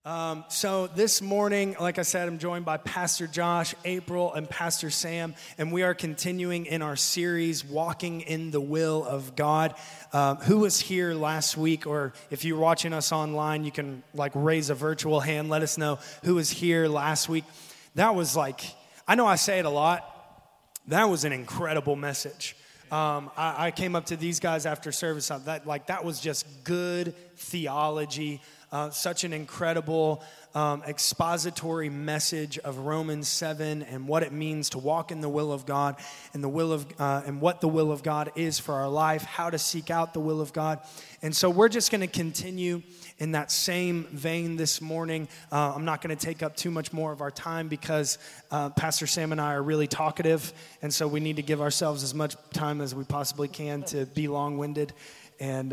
So this morning, like I said, I'm joined by Pastor Josh, April, and Pastor Sam, and we are continuing in our series, Walking in the Will of God. Who was here last week, or if you're watching us online, you can raise a virtual hand, let us know who was here last week. That was I know I say it a lot, that was an incredible message. I came up to these guys after service, that was just good theology. Such an incredible expository message of Romans 7 and what it means to walk in the will of God and and what the will of God is for our life, how to seek out the will of God. And so we're just going to continue in that same vein this morning. I'm not going to take up too much more of our time because Pastor Sam and I are really talkative, and so we need to give ourselves as much time as we possibly can to be long-winded. And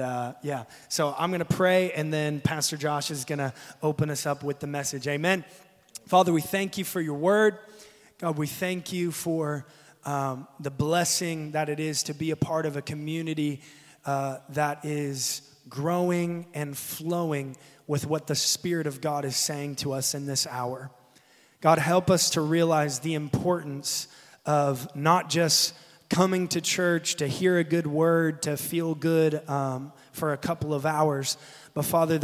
so I'm going to pray, and then Pastor Josh is going to open us up with the message. Amen. Father, we thank you for your word. God, we thank you for the blessing that it is to be a part of a community that is growing and flowing with what the Spirit of God is saying to us in this hour. God, help us to realize the importance of not just coming to church to hear a good word, to feel good for a couple of hours. But Father,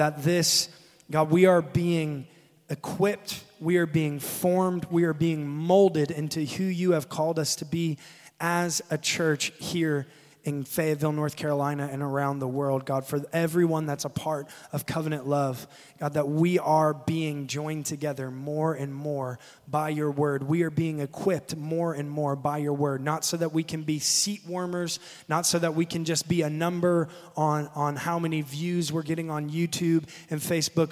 God, we are being equipped, we are being formed, we are being molded into who you have called us to be as a church here in Fayetteville, North Carolina, and around the world, God, for everyone that's a part of Covenant Love, God, that we are being joined together more and more by your word. We are being equipped more and more by your word, not so that we can be seat warmers, not so that we can just be a number on how many views we're getting on YouTube and Facebook,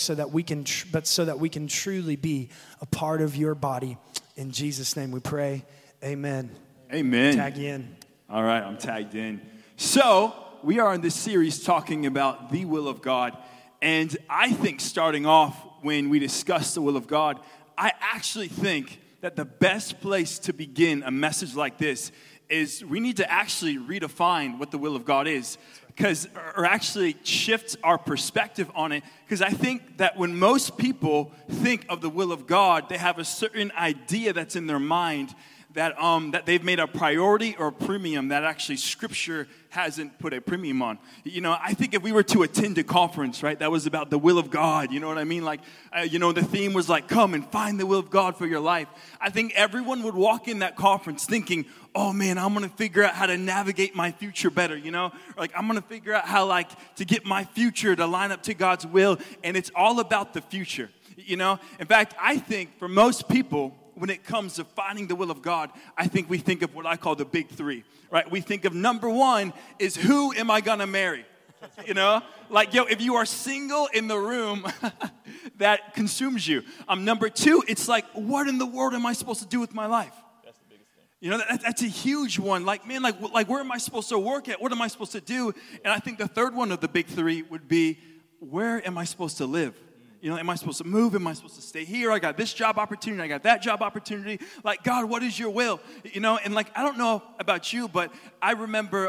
but so that we can truly be a part of your body. In Jesus' name we pray. Amen. Amen. Tag you in. All right, I'm tagged in. So, we are in this series talking about the will of God. And I think starting off when we discuss the will of God, I actually think that the best place to begin a message like this is we need to actually redefine what the will of God is. Or actually shift our perspective on it. Because I think that when most people think of the will of God, they have a certain idea that's in their mind that they've made a priority or a premium that actually Scripture hasn't put a premium on. You know, I think if we were to attend a conference, right, that was about the will of God, you know what I mean? The theme was come and find the will of God for your life. I think everyone would walk in that conference thinking, oh man, I'm going to figure out how to navigate my future better, you know? Or I'm going to figure out how to get my future to line up to God's will. And it's all about the future, you know? In fact, I think for most people, when it comes to finding the will of God, I think we think of what I call the big three, right? We think of number one is, who am I gonna marry? You know, if you are single in the room, that consumes you. Number two, it's what in the world am I supposed to do with my life? That's the biggest thing. You know, that's a huge one. Where am I supposed to work at? What am I supposed to do? And I think the third one of the big three would be, where am I supposed to live? You know, am I supposed to move? Am I supposed to stay here? I got this job opportunity. I got that job opportunity. God, what is your will? You know, and I don't know about you, but I remember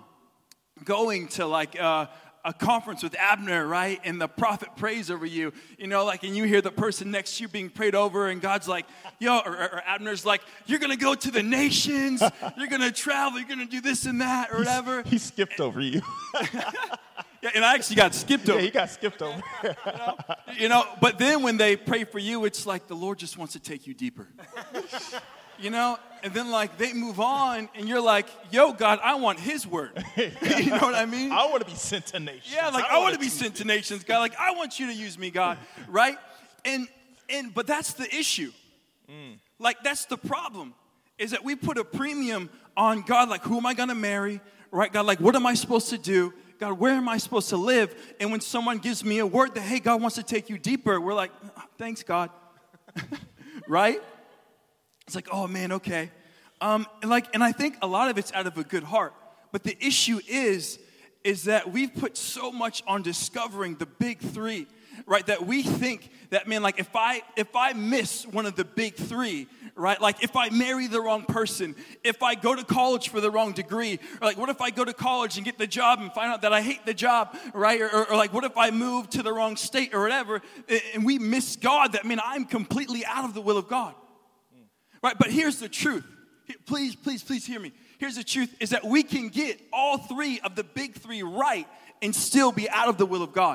going to a conference with Abner, right? And the prophet prays over you, you know, and you hear the person next to you being prayed over, and God's or Abner's you're going to go to the nations, you're going to travel, you're going to do this and that, or whatever. He skipped over you. Yeah, and I actually got skipped over. Yeah, he got skipped over. you know, but then when they pray for you, it's the Lord just wants to take you deeper. You know, and then they move on, and you're yo, God, I want His word. You know what I mean? I want to be sent to nations. Yeah, I want to be sent to nations, God. I want you to use me, God, right? But that's the issue. That's the problem, is that we put a premium on God, who am I going to marry, right? God, what am I supposed to do? God, where am I supposed to live? And when someone gives me a word that, hey, God wants to take you deeper, we're thanks, God. Right? It's oh, man, okay. And I think a lot of it's out of a good heart. But the issue is that we've put so much on discovering the big three, right? That we think that, man, if I miss one of the big three, right? Like if I marry the wrong person, if I go to college for the wrong degree, or like what if I go to college and get the job and find out that I hate the job, right? Or like what if I move to the wrong state or whatever, and we miss God, that means I'm completely out of the will of God, right? But here's the truth. Please hear me. Here's the truth, is that we can get all three of the big three right and still be out of the will of God.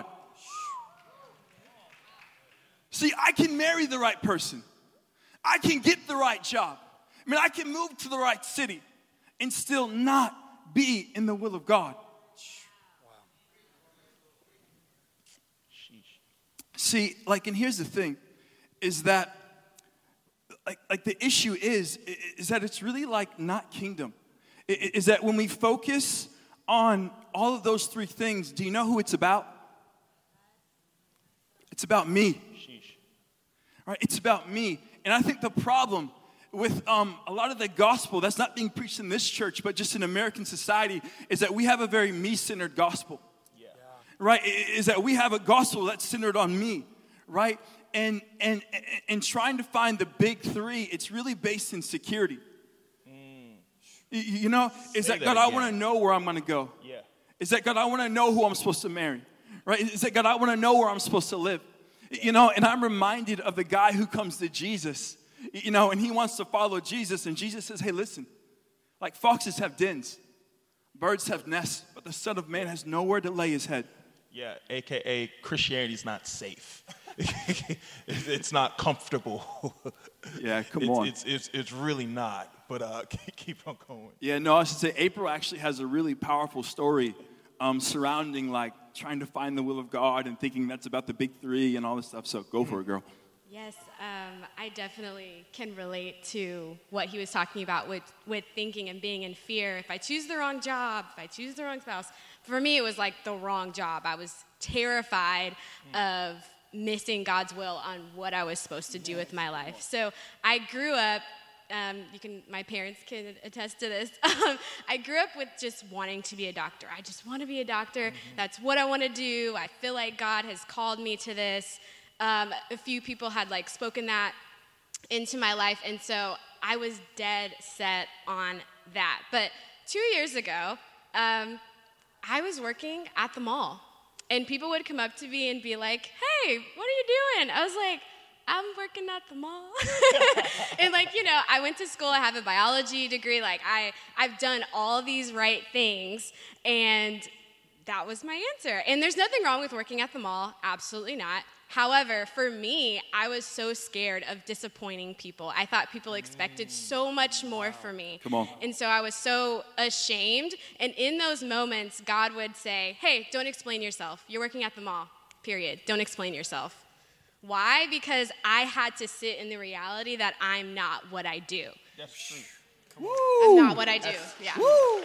See, I can marry the right person. I can get the right job. I mean, I can move to the right city and still not be in the will of God. See, like, and here's the thing, is that, like the issue is that it's really like not kingdom. Is that when we focus on all of those three things, do you know who it's about? It's about me. Right? It's about me. And I think the problem with a lot of the gospel that's not being preached in this church, but just in American society, is that we have a very me-centered gospel. Yeah. Right? Is that we have a gospel that's centered on me, right? And trying to find the big three, it's really based in security. You know, is that God, I want to know where I'm going to go. Yeah. Is that God, I want to know who I'm supposed to marry. Right? Is that God, I want to know where I'm supposed to live. You know, and I'm reminded of the guy who comes to Jesus, you know, and he wants to follow Jesus. And Jesus says, hey, listen, like foxes have dens, birds have nests, but the Son of Man has nowhere to lay his head. Yeah, a.k.a. Christianity's not safe. It's not comfortable. Yeah, come on. It's really not, but keep on going. Yeah, no, I should say April actually has a really powerful story surrounding like trying to find the will of God and thinking that's about the big three and all this stuff. So go for it, girl. Yes, I definitely can relate to what he was talking about with thinking and being in fear. If I choose the wrong job, if I choose the wrong spouse, for me it was like the wrong job. I was terrified of missing God's will on what I was supposed to do with my life. So I grew up, my parents can attest to this. I grew up with just wanting to be a doctor. I just want to be a doctor. That's what I want to do. I feel like God has called me to this. A few people had like spoken that into my life, and so I was dead set on that. But 2 years ago, I was working at the mall, and people would come up to me and be like, hey, what are you doing? I was like, I'm working at the mall. And like, you know, I went to school, I have a biology degree, like I've done all these right things, and that was my answer. And there's nothing wrong with working at the mall, absolutely not. However, for me, I was so scared of disappointing people. I thought people expected so much more from me. Come on. And so I was so ashamed. And in those moments, God would say, hey, don't explain yourself. You're working at the mall, period. Don't explain yourself. Why? Because I had to sit in the reality that I'm not what I do. That's true. I'm not what I do. Yeah. Yeah.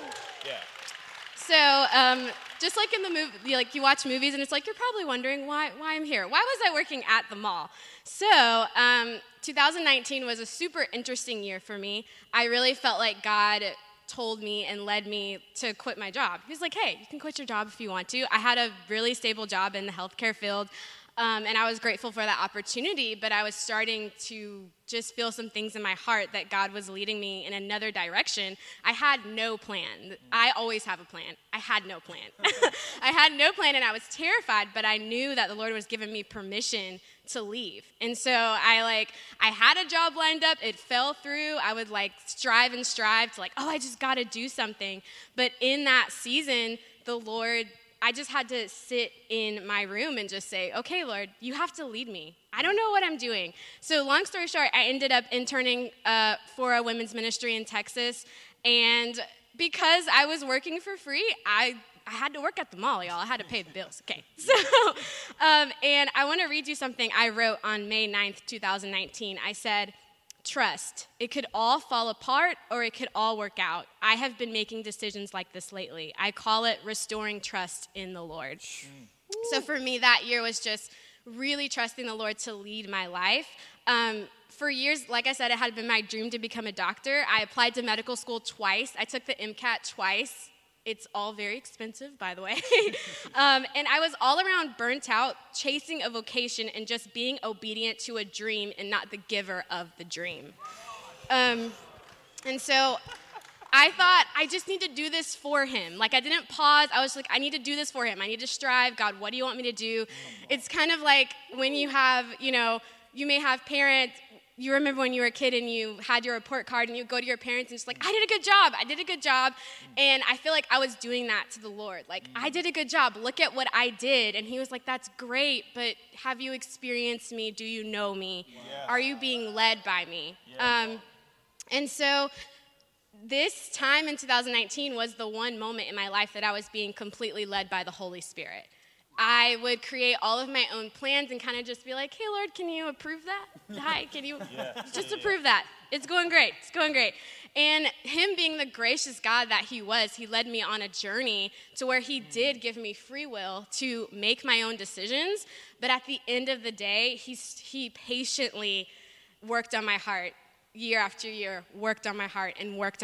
So, just like in the movie, like you watch movies and it's like, you're probably wondering why I'm here. Why was I working at the mall? So, 2019 was a super interesting year for me. I really felt like God told me and led me to quit my job. He was like, hey, you can quit your job if you want to. I had a really stable job in the healthcare field. And I was grateful for that opportunity, but I was starting to just feel some things in my heart that God was leading me in another direction. I had no plan. I always have a plan. I had no plan. I had no plan, and I was terrified, but I knew that the Lord was giving me permission to leave. And so I had a job lined up. It fell through. I would strive to I just got to do something. But in that season, the Lord, I just had to sit in my room and just say, okay, Lord, you have to lead me. I don't know what I'm doing. So long story short, I ended up interning for a women's ministry in Texas. And because I was working for free, I had to work at the mall, y'all. I had to pay the bills. Okay. So, and I want to read you something I wrote on May 9th, 2019. I said, trust. It could all fall apart or it could all work out. I have been making decisions like this lately. I call it restoring trust in the Lord. So for me, that year was just really trusting the Lord to lead my life. For years, like I said, it had been my dream to become a doctor. I applied to medical school twice. I took the MCAT twice. It's all very expensive, by the way. And I was all around burnt out, chasing a vocation and just being obedient to a dream and not the giver of the dream. And so I thought, I just need to do this for him. Like, I didn't pause. I was like, I need to do this for him. I need to strive. God, what do you want me to do? It's kind of like when you have, you may have parents. You remember when you were a kid and you had your report card and you go to your parents and it's like, I did a good job. And I feel like I was doing that to the Lord. Like, I did a good job. Look at what I did. And he was like, that's great, but have you experienced me? Do you know me? Yeah. Are you being led by me? Yeah. And so this time in 2019 was the one moment in my life that I was being completely led by the Holy Spirit. I would create all of my own plans and kind of just be like, hey, Lord, can you approve that? Hi, can you just approve that? It's going great. And him being the gracious God that he was, he led me on a journey to where he did give me free will to make my own decisions. But at the end of the day, he patiently worked on my heart. Year after year, worked on my heart.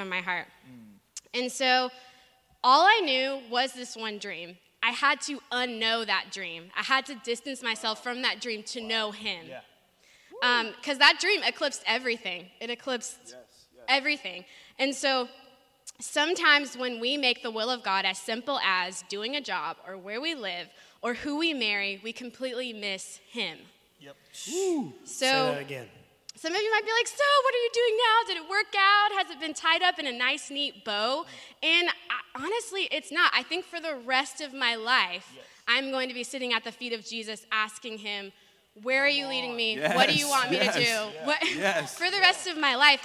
And so all I knew was this one dream. I had to unknow that dream. I had to distance myself from that dream to know him. Because that dream eclipsed everything. It eclipsed everything. And so sometimes when we make the will of God as simple as doing a job or where we live or who we marry, we completely miss him. Say that again. Some of you might be like, so what are you doing now? Did it work out? Has it been tied up in a nice, neat bow? And honestly, it's not. I think for the rest of my life, I'm going to be sitting at the feet of Jesus asking him, where are you leading me? What do you want me to do? For the rest of my life,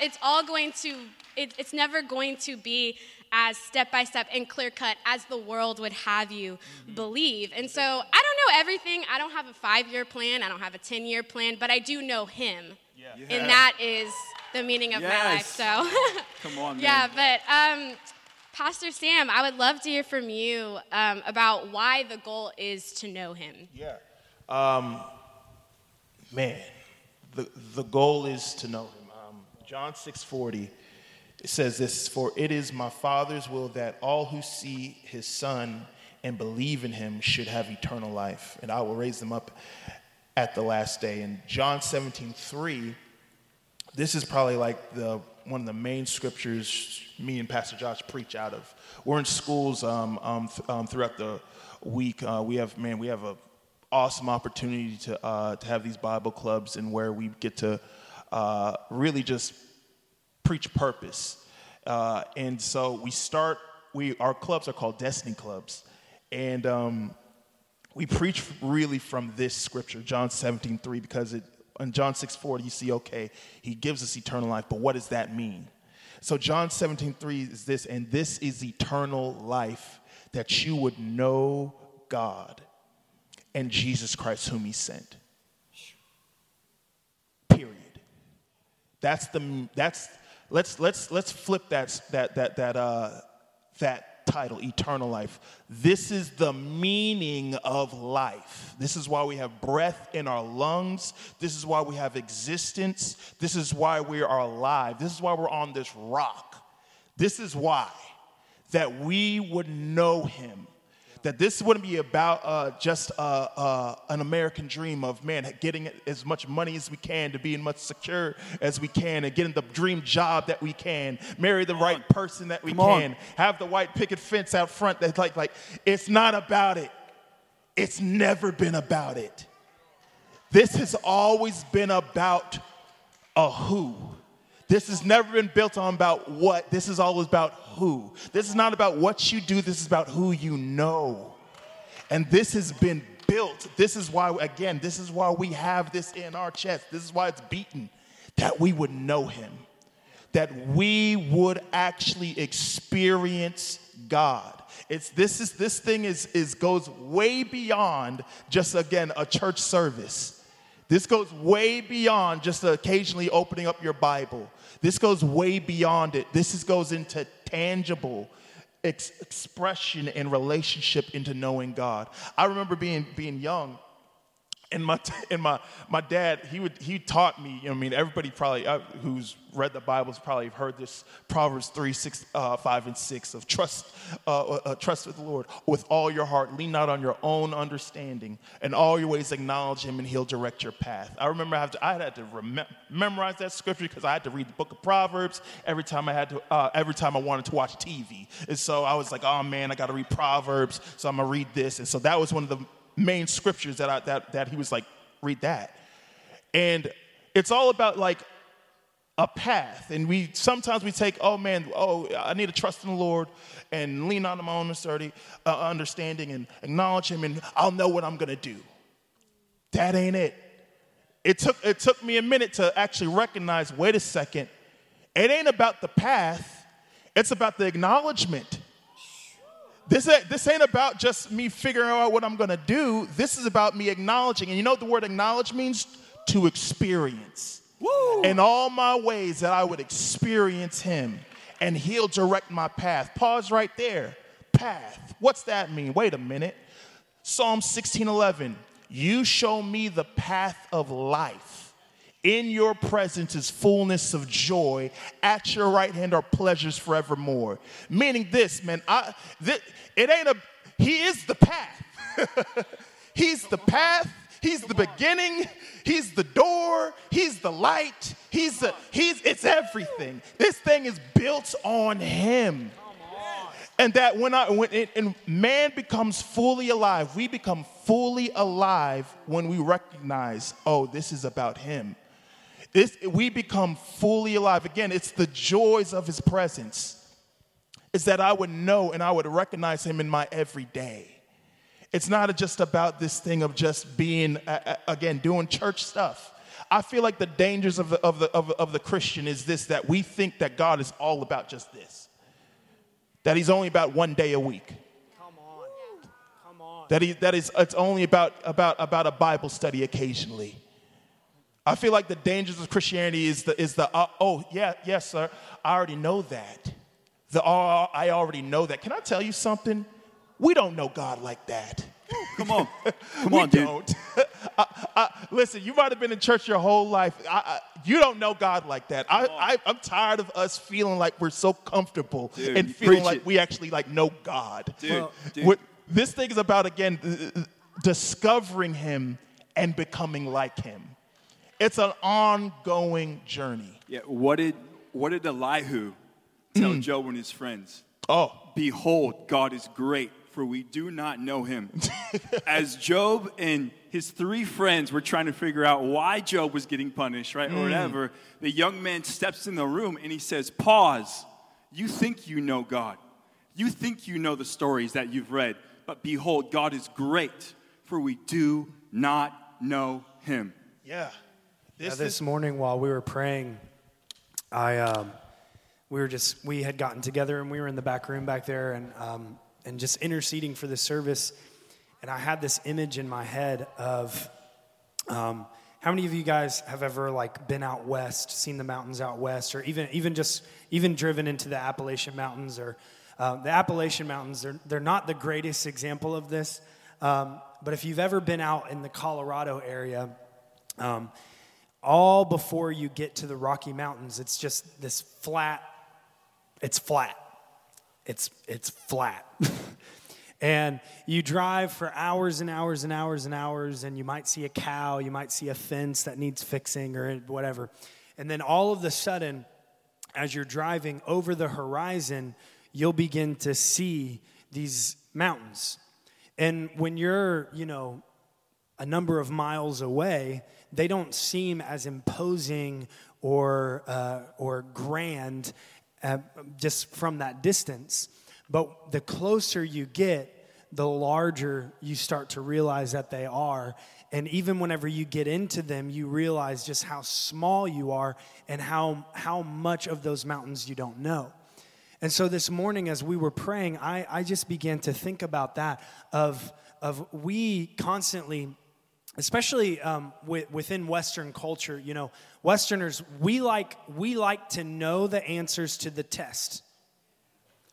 it's never going to be as step-by-step and clear-cut as the world would have you believe. And so I don't know everything. I don't have a 5-year plan. I don't have a 10-year plan, but I do know him. And that is the meaning of my life. So, come on, man. Yeah, but Pastor Sam, I would love to hear from you about why the goal is to know him. Yeah. The goal is to know him. John 6:40, it says this, for it is my Father's will that all who see his Son and believe in him should have eternal life, and I will raise them up at the last day. And John 17:3, this is probably like one of the main scriptures me and Pastor Josh preach out of. We're in schools throughout the week. We have a awesome opportunity to have these Bible clubs, and where we get to really just preach purpose. And so our clubs are called Destiny Clubs, and we preach really from this scripture, John 17:3, because in John 6:40, you see, okay, he gives us eternal life, but what does that mean? So John 17:3 is this, and this is eternal life, that you would know God and Jesus Christ whom he sent. Period. Let's flip that title, eternal life. This is the meaning of life. This is why we have breath in our lungs. This is why we have existence. This is why we are alive. This is why we're on this rock. This is why, that we would know him. That this wouldn't be about just an American dream of, getting as much money as we can, to be as much secure as we can, and getting the dream job that we can, marry the right person that we can, have the white picket fence out front. That's like it's not about it. It's never been about it. This has always been about a who. This has never been built on about what. This is always about who. This is not about what you do. This is about who you know. And this has been built. This is why we have this in our chest. This is why it's beaten, that we would know him, that we would actually experience God. This thing goes way beyond just, again, a church service. This goes way beyond just occasionally opening up your Bible. This goes way beyond it. Goes into tangible expression and relationship into knowing God. I remember being young, And my dad, he taught me, I mean, everybody probably who's read the Bible has probably heard this Proverbs 3, 6, 5, and 6 of trust with the Lord with all your heart, lean not on your own understanding, and all your ways acknowledge him and he'll direct your path. I remember I had to memorize that scripture because I had to read the book of Proverbs every time I wanted to watch TV. And so I was like, oh man, I got to read Proverbs, so I'm going to read this. And so that was one of the main scriptures that he was like, read that. And it's all about like a path. And sometimes we take, I need to trust in the Lord and lean on my own understanding and acknowledge him, and I'll know what I'm going to do. That ain't it. It took me a minute to actually recognize, wait a second, it ain't about the path, it's about the acknowledgement. This ain't about just me figuring out what I'm going to do. This is about me acknowledging. And you know what the word acknowledge means? To experience. Woo. In all my ways that I would experience him, and he'll direct my path. Pause right there. Path. What's that mean? Wait a minute. Psalm 16:11. You show me the path of life. In your presence is fullness of joy. At your right hand are pleasures forevermore. Meaning this, man, he is the path. He's the path. He's the beginning. He's the door. He's the light. It's everything. This thing is built on him. And that when man becomes fully alive, we become fully alive when we recognize, this is about him. We become fully alive. Again, it's the joys of his presence. It's that I would know and I would recognize him in my everyday. It's not just about this thing of just being, again, doing church stuff. I feel like the dangers of the Christian is this, that we think that God is all about just this. That he's only about one day a week. Come on. It's only about a Bible study occasionally. I feel like the dangers of Christianity is yes, sir, I already know that. I already know that. Can I tell you something? We don't know God like that. Come on, we dude. Don't. Listen, you might have been in church your whole life. You don't know God like that. I'm tired of us feeling like we're so comfortable and feeling like we actually know God. Dude. This thing is about, again, discovering him and becoming like him. It's an ongoing journey. Yeah. What did Elihu tell Job and his friends? Oh. Behold, God is great, for we do not know him. As Job and his three friends were trying to figure out why Job was getting punished, right, or whatever, the young man steps in the room and he says, pause. You think you know God. You think you know the stories that you've read. But behold, God is great, for we do not know him. Yeah. This morning while we were praying, we had gotten together and we were in the back room back there and just interceding for the service. And I had this image in my head of how many of you guys have ever been out west, seen the mountains out west, or even driven into the Appalachian Mountains, or the Appalachian Mountains. They're not the greatest example of this, but if you've ever been out in the Colorado area, all before you get to the Rocky Mountains, it's just this flat. It's flat. It's flat. And you drive for hours and hours and hours and hours, and you might see a cow, you might see a fence that needs fixing or whatever. And then all of a sudden, as you're driving over the horizon, you'll begin to see these mountains. And when you're, a number of miles away, they don't seem as imposing or grand just from that distance. But the closer you get, the larger you start to realize that they are. And even whenever you get into them, you realize just how small you are and how much of those mountains you don't know. And so this morning as we were praying, I just began to think about that of we constantly, especially within Western culture, Westerners, we like to know the answers to the test.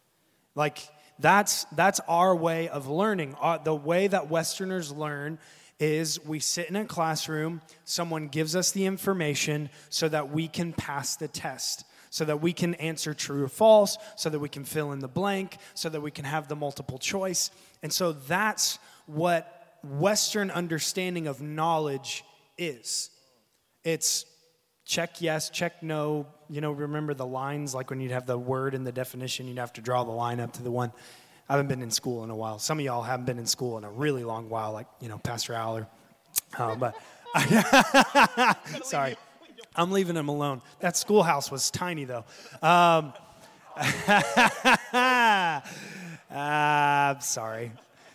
That's our way of learning. The way that Westerners learn is we sit in a classroom, someone gives us the information so that we can pass the test, so that we can answer true or false, so that we can fill in the blank, so that we can have the multiple choice. And so that's what Western understanding of knowledge is. It's check yes, check no. You know, remember the lines, like when you'd have the word and the definition, you'd have to draw the line up to the one. I haven't been in school in a while. Some of y'all haven't been in school in a really long while, like, you know, Pastor Aller. But sorry, I'm leaving him alone. That schoolhouse was tiny, though. I'm sorry.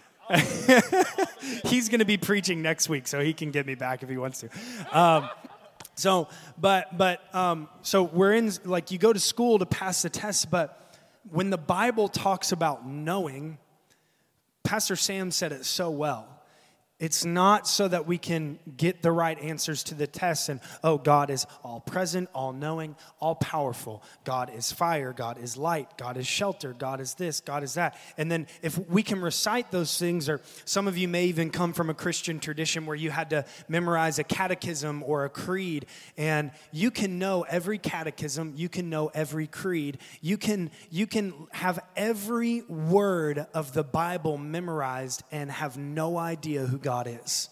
He's going to be preaching next week, so he can get me back if he wants to. So we're in, like, you go to school to pass the test, but when the Bible talks about knowing, Pastor Sam said it so well. It's not so that we can get the right answers to the test and, oh, God is all present, all knowing, all powerful. God is fire, God is light, God is shelter, God is this, God is that. And then if we can recite those things, or some of you may even come from a Christian tradition where you had to memorize a catechism or a creed, and you can know every catechism, you can know every creed, you can have every word of the Bible memorized and have no idea who God is.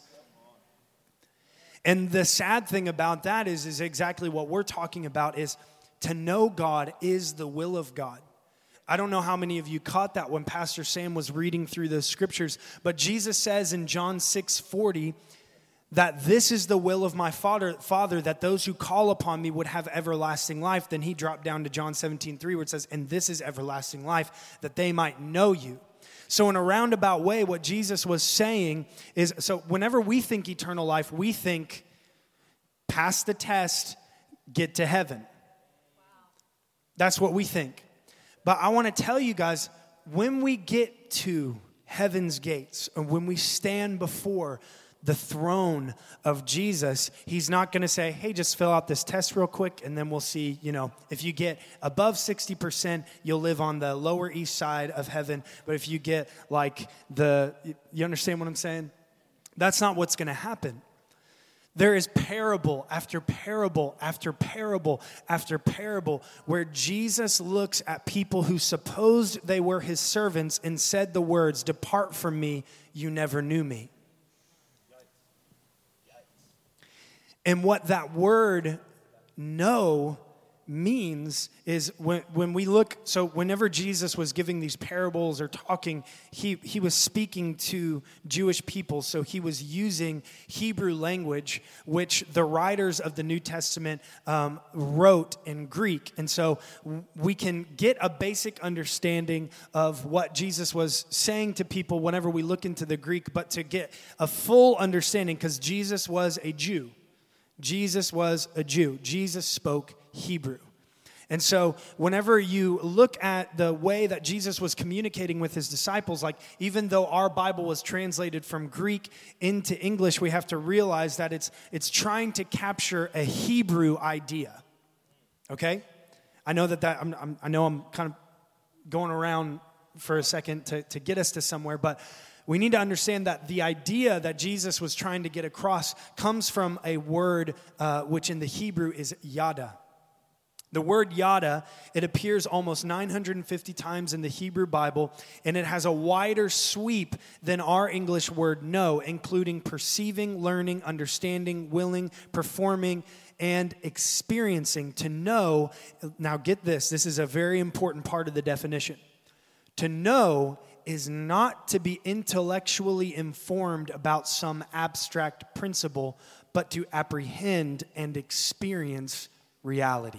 And the sad thing about that is exactly what we're talking about, is to know God is the will of God. I don't know how many of you caught that when Pastor Sam was reading through the scriptures, but Jesus says in John 6:40 that this is the will of my Father, that those who call upon me would have everlasting life. Then he dropped down to John 17:3 where it says, and this is everlasting life, that they might know you. So in a roundabout way, what Jesus was saying is, so whenever we think eternal life, we think pass the test, get to heaven. Wow. That's what we think. But I want to tell you guys, when we get to heaven's gates, and when we stand before the throne of Jesus, he's not going to say, hey, just fill out this test real quick, and then we'll see, you know, if you get above 60%, you'll live on the lower east side of heaven. But if you get like you understand what I'm saying? That's not what's going to happen. There is parable after parable after parable after parable where Jesus looks at people who supposed they were his servants and said the words, depart from me, you never knew me. And what that word know means is when we look, so whenever Jesus was giving these parables or talking, he was speaking to Jewish people. So he was using Hebrew language, which the writers of the New Testament wrote in Greek. And so we can get a basic understanding of what Jesus was saying to people whenever we look into the Greek, but to get a full understanding, because Jesus was a Jew. Jesus was a Jew. Jesus spoke Hebrew. And so whenever you look at the way that Jesus was communicating with his disciples, like even though our Bible was translated from Greek into English, we have to realize that it's trying to capture a Hebrew idea. Okay? I know I know I'm kind of going around for a second to get us to somewhere, but we need to understand that the idea that Jesus was trying to get across comes from a word which in the Hebrew is yada. The word yada, it appears almost 950 times in the Hebrew Bible, and it has a wider sweep than our English word know, including perceiving, learning, understanding, willing, performing, and experiencing. To know, now get this is a very important part of the definition. To know is not to be intellectually informed about some abstract principle, but to apprehend and experience reality.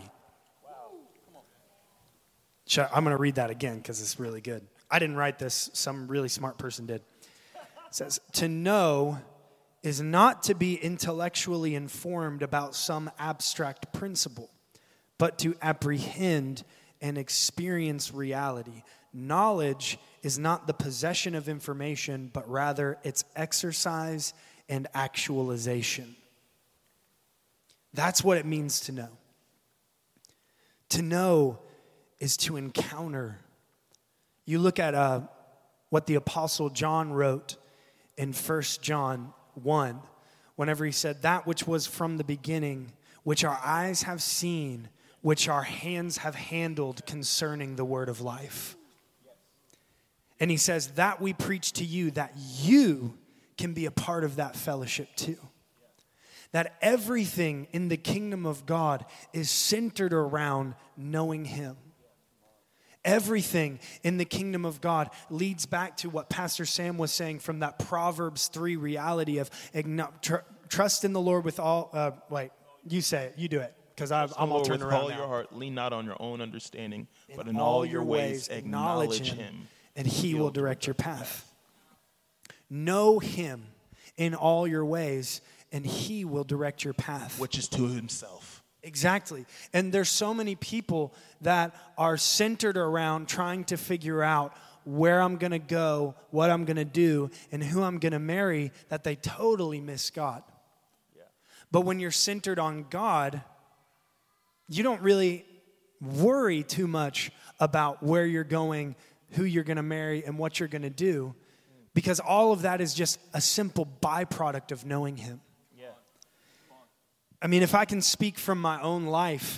I'm going to read that again because it's really good. I didn't write this. Some really smart person did. It says, to know is not to be intellectually informed about some abstract principle, but to apprehend and experience reality. Knowledge is not the possession of information, but rather its exercise and actualization. That's what it means to know. To know is to encounter. You look at what the Apostle John wrote in 1 John 1, whenever he said, that which was from the beginning, which our eyes have seen, which our hands have handled concerning the word of life. And he says, that we preach to you, that you can be a part of that fellowship too. That everything in the kingdom of God is centered around knowing him. Everything in the kingdom of God leads back to what Pastor Sam was saying from that Proverbs 3 reality of trust in the Lord with all, you say it, you do it, because I'm all turned around now. With all your heart, lean not on your own understanding, but in all your ways acknowledge him. And he will direct your path. Know him in all your ways, and he will direct your path. Which is to himself. Exactly. And there's so many people that are centered around trying to figure out where I'm going to go, what I'm going to do, and who I'm going to marry, that they totally miss God. Yeah. But when you're centered on God, you don't really worry too much about where you're going, who you're going to marry, and what you're going to do, because all of that is just a simple byproduct of knowing him. I mean, if I can speak from my own life,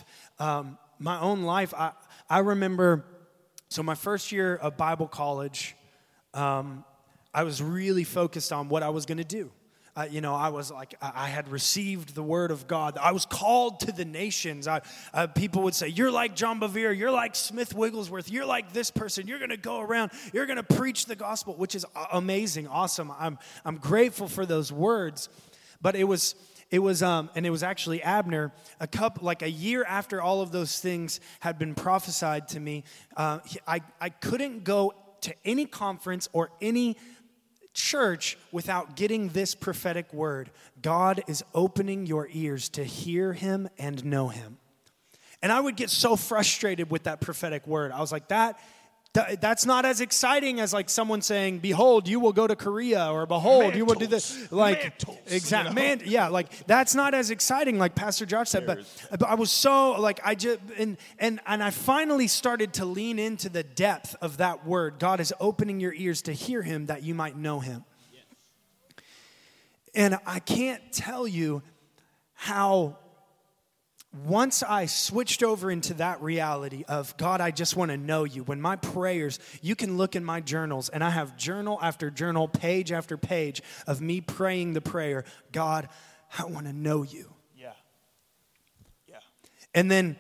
I remember, so my first year of Bible college, I was really focused on what I was going to do. I was like, I had received the word of God. I was called to the nations. People would say, you're like John Bevere, you're like Smith Wigglesworth, you're like this person, you're going to go around, you're going to preach the gospel, which is amazing, awesome. I'm grateful for those words, but it was actually Abner, a year after all of those things had been prophesied to me. I couldn't go to any conference or any church without getting this prophetic word. God is opening your ears to hear him and know him. And I would get so frustrated with that prophetic word. I was like, that's not as exciting as like someone saying, behold, you will go to Korea, or behold, mantles, you will do this. Like, exactly. That's not as exciting, like Pastor Josh said. But I was so like, and I finally started to lean into the depth of that word. God is opening your ears to hear him that you might know him. Yes. And I can't tell you how, once I switched over into that reality of, God, I just want to know you. When my prayers, you can look in my journals, and I have journal after journal, page after page of me praying the prayer, God, I want to know you. Yeah. And then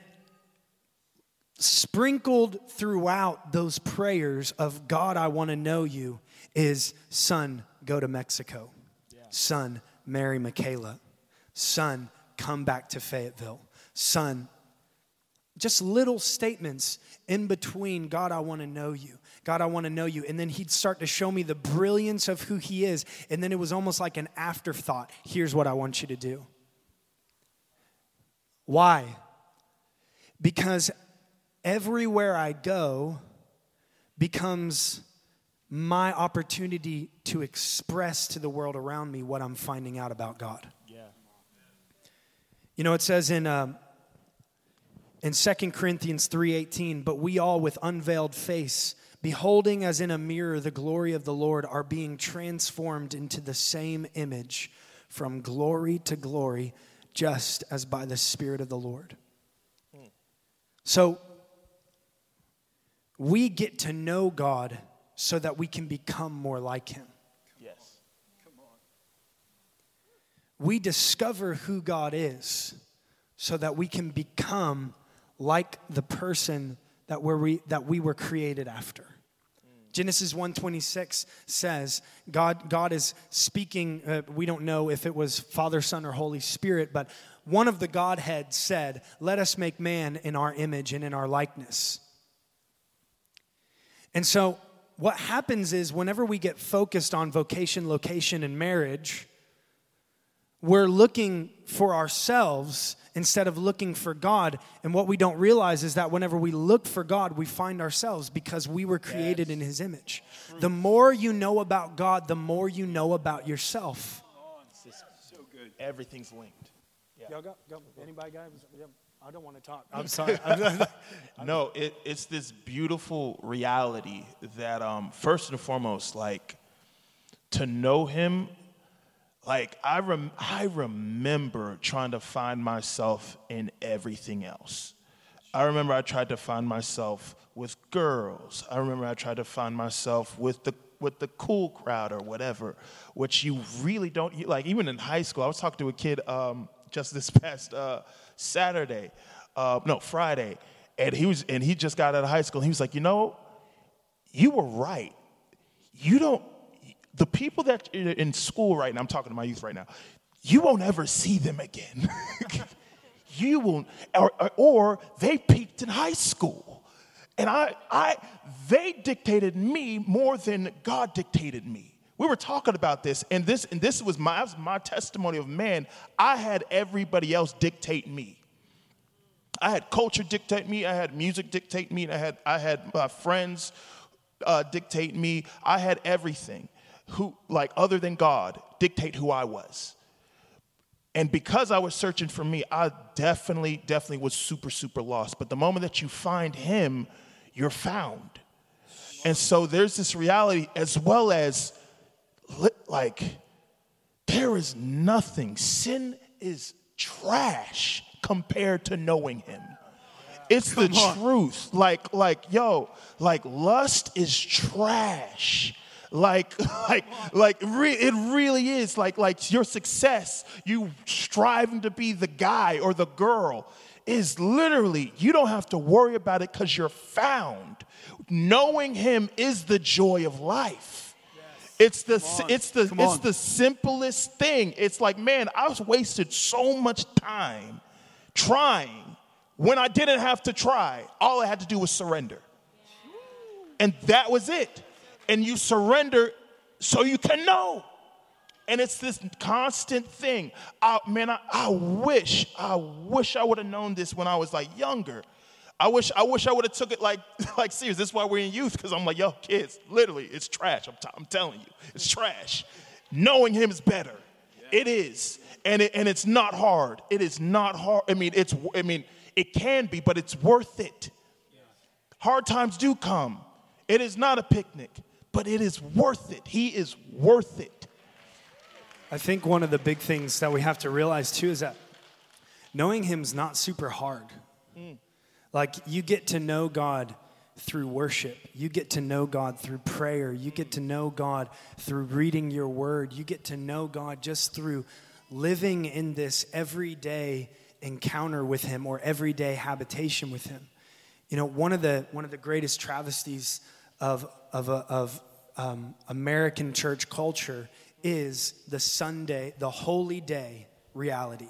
sprinkled throughout those prayers of, God, I want to know you, is, son, go to Mexico. Yeah. Son, marry Michaela. Son, come back to Fayetteville. Son, just little statements in between, God, I want to know you. God, I want to know you. And then he'd start to show me the brilliance of who he is. And then it was almost like an afterthought. Here's what I want you to do. Why? Because everywhere I go becomes my opportunity to express to the world around me what I'm finding out about God. Yeah. It says in 2 Corinthians 3:18, but we all with unveiled face, beholding as in a mirror the glory of the Lord, are being transformed into the same image from glory to glory, just as by the Spirit of the Lord. So we get to know God so that we can become more like him. Yes. Come on. We discover who God is so that we can become like the person that we were created after. Genesis 1:26 says God is speaking. We don't know if it was Father, Son, or Holy Spirit, but one of the Godhead said, let us make man in our image and in our likeness. And so what happens is whenever we get focused on vocation, location, and marriage, we're looking for ourselves instead of looking for God. And what we don't realize is that whenever we look for God, we find ourselves because we were created in his image. The more you know about God, the more you know about yourself. So good. Everything's linked. Yeah. Y'all go. Anybody got? I don't want to talk. I'm sorry. No, it's this beautiful reality that first and foremost, like, to know him, Like, I remember trying to find myself in everything else. I remember I tried to find myself with girls. I remember I tried to find myself with the cool crowd or whatever, which you really don't, like, even in high school. I was talking to a kid just this past Friday, and he just got out of high school, and he was like, you were right. The people that are in school right now, I'm talking to my youth right now, you won't ever see them again. You won't, or they peaked in high school. And they dictated me more than God dictated me. We were talking about this, and this was my testimony of, man, I had everybody else dictate me. I had culture dictate me. I had music dictate me. I had my friends dictate me. I had everything other than God dictate who I was. And because I was searching for me, I definitely was super, super lost. But the moment that you find him, you're found. And so there's this reality, as well as, like, there is nothing. Sin is trash compared to knowing him. It's the truth. Like lust is trash. It really is. Like your success, you striving to be the guy or the girl, is literally, you don't have to worry about it because you're found. Knowing him is the joy of life. It's the simplest thing. It's like, man, I was wasted so much time trying when I didn't have to try. All I had to do was surrender. And that was it. And you surrender so you can know. And it's this constant thing. I wish I would have known this when I was like younger. I wish I would have took it like serious. This is why we're in youth, because I'm like, yo, kids, literally, it's trash. I'm telling you, it's trash. Knowing him is better. Yeah. It is, and it's not hard. It is not hard. It can be, but it's worth it. Yeah. Hard times do come. It is not a picnic, but it is worth it. He is worth it. I think one of the big things that we have to realize too is that knowing him's not super hard. Like, you get to know God through worship. You get to know God through prayer. You get to know God through reading your word. You get to know God just through living in this everyday encounter with him or everyday habitation with him. One of the greatest travesties of American church culture is the holy day reality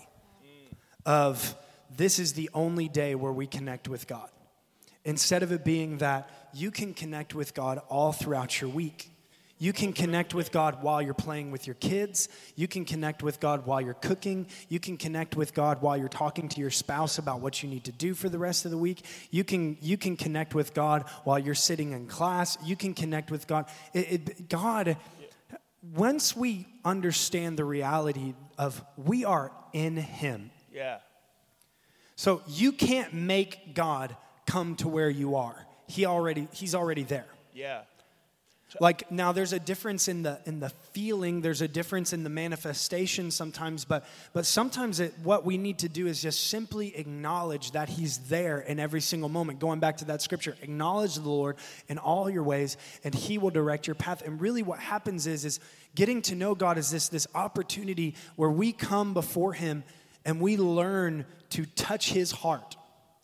of, this is the only day where we connect with God. Instead of it being that you can connect with God all throughout your week. You can connect with God while you're playing with your kids. You can connect with God while you're cooking. You can connect with God while you're talking to your spouse about what you need to do for the rest of the week. You can connect with God while you're sitting in class. You can connect with God. God, once we understand the reality of we are in him. Yeah. So you can't make God come to where you are. He's already there. Yeah. Like, now there's a difference in the feeling, there's a difference in the manifestation sometimes, but sometimes what we need to do is just simply acknowledge that he's there in every single moment. Going back to that scripture, acknowledge the Lord in all your ways and he will direct your path. And really what happens is getting to know God is this opportunity where we come before him and we learn to touch his heart.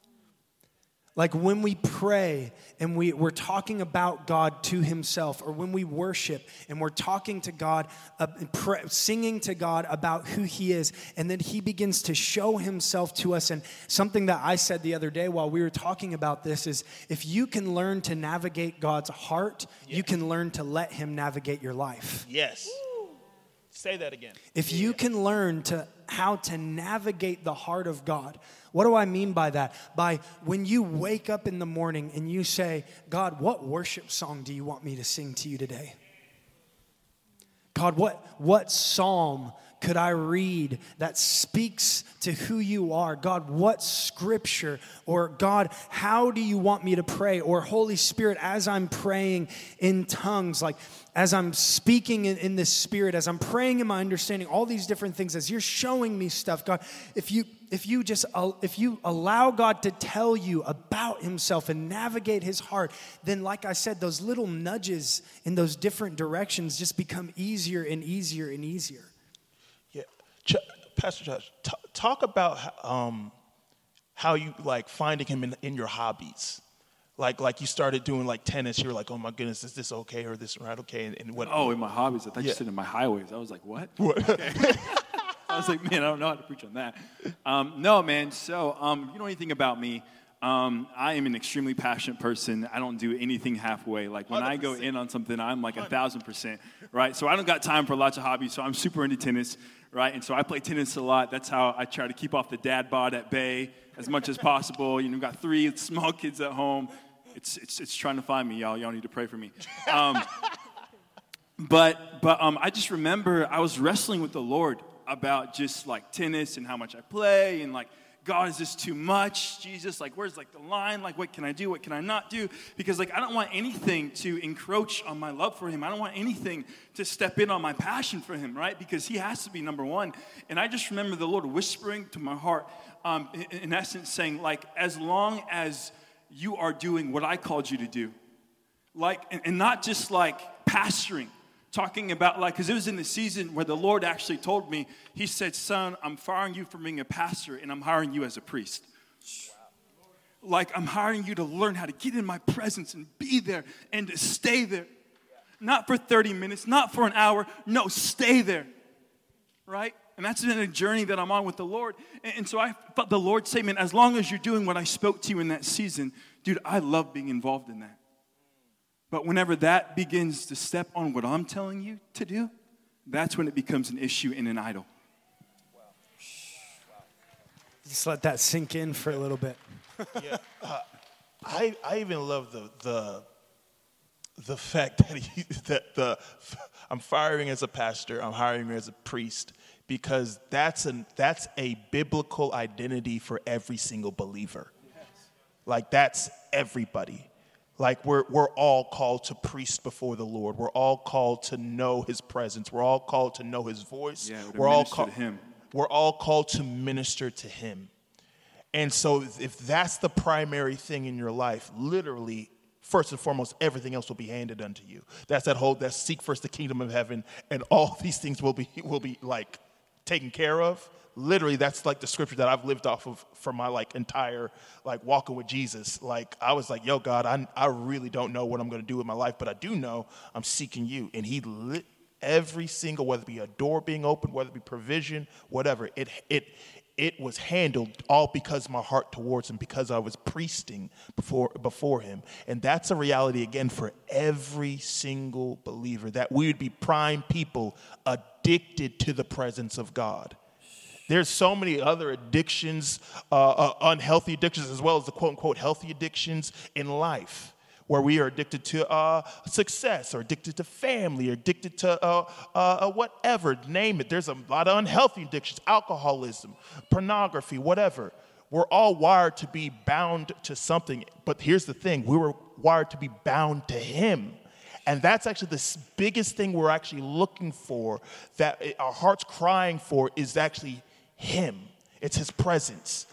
Like when we pray and we're talking about God to himself, or when we worship and we're talking to God, singing to God about who he is, and then he begins to show himself to us. And something that I said the other day while we were talking about this is, if you can learn to navigate God's heart, you can learn to let him navigate your life. Yes. Say that again. If you can learn how to navigate the heart of God. What do I mean by that? By when you wake up in the morning and you say, God, what worship song do you want me to sing to you today? God, what psalm could I read that speaks to who you are? God, what scripture? Or God, how do you want me to pray? Or Holy Spirit, as I'm praying in tongues, like as I'm speaking in this spirit, as I'm praying in my understanding, all these different things, as you're showing me stuff, God, if you allow God to tell you about himself and navigate his heart, then like I said, those little nudges in those different directions just become easier and easier and easier. Yeah, Pastor Josh, talk about how you like finding him in your hobbies. Like you started doing like tennis, you were like, oh my goodness, is this okay or this not okay? And what? Oh, in my hobbies. I thought you said in my highways. I was like, what? Okay. I was like, man, I don't know how to preach on that. No, man. So if you know anything about me, I am an extremely passionate person. I don't do anything halfway. Like when 100%. I go in on something, I'm like 1,000%, right? So I don't got time for lots of hobbies. So I'm super into tennis, right? And so I play tennis a lot. That's how I try to keep off the dad bod at bay as much as possible. You know, got 3 small kids at home. It's trying to find me, y'all. Y'all need to pray for me. But I just remember I was wrestling with the Lord about just like tennis and how much I play and like, God, is this too much? Jesus, like, where's like the line? Like, what can I do? What can I not do? Because like, I don't want anything to encroach on my love for him. I don't want anything to step in on my passion for him, right? Because he has to be number one. And I just remember the Lord whispering to my heart, in essence saying like, as long as you are doing what I called you to do, like, and not just like pastoring, talking about like, because it was in the season where the Lord actually told me, he said, son, I'm firing you from being a pastor and I'm hiring you as a priest. Wow. Like I'm hiring you to learn how to get in my presence and be there and to stay there. Not for 30 minutes, not for an hour. No, stay there. Right? And that's been a journey that I'm on with the Lord. And so I felt the Lord say, man, as long as you're doing what I spoke to you in that season, dude, I love being involved in that. But whenever that begins to step on what I'm telling you to do, that's when it becomes an issue and an idol. Just let that sink in for a little bit. Yeah, I even love the fact that I'm firing as a pastor, I'm hiring as a priest, because that's a biblical identity for every single believer. Yes. Like that's everybody. Like we're all called to priest before the Lord. We're all called to know his presence. We're all called to know his voice. Yeah, we're all called to him. We're all called to minister to him. And so if that's the primary thing in your life, literally, first and foremost, everything else will be handed unto you. That's seek first the kingdom of heaven, and all these things will be like taken care of. Literally, that's like the scripture that I've lived off of for my like entire like walking with Jesus. Like I was like, yo, God, I really don't know what I'm going to do with my life, but I do know I'm seeking you. And he lit every single, whether it be a door being opened, whether it be provision, whatever, it was handled all because my heart towards him, because I was priesting before him. And that's a reality, again, for every single believer, that we would be prime people addicted to the presence of God. There's so many other addictions, unhealthy addictions, as well as the quote-unquote healthy addictions in life, where we are addicted to success, or addicted to family, or addicted to whatever, name it. There's a lot of unhealthy addictions, alcoholism, pornography, whatever. We're all wired to be bound to something, but here's the thing. We were wired to be bound to him. And that's actually the biggest thing we're actually looking for, that our heart's crying for, is actually him. It's his presence.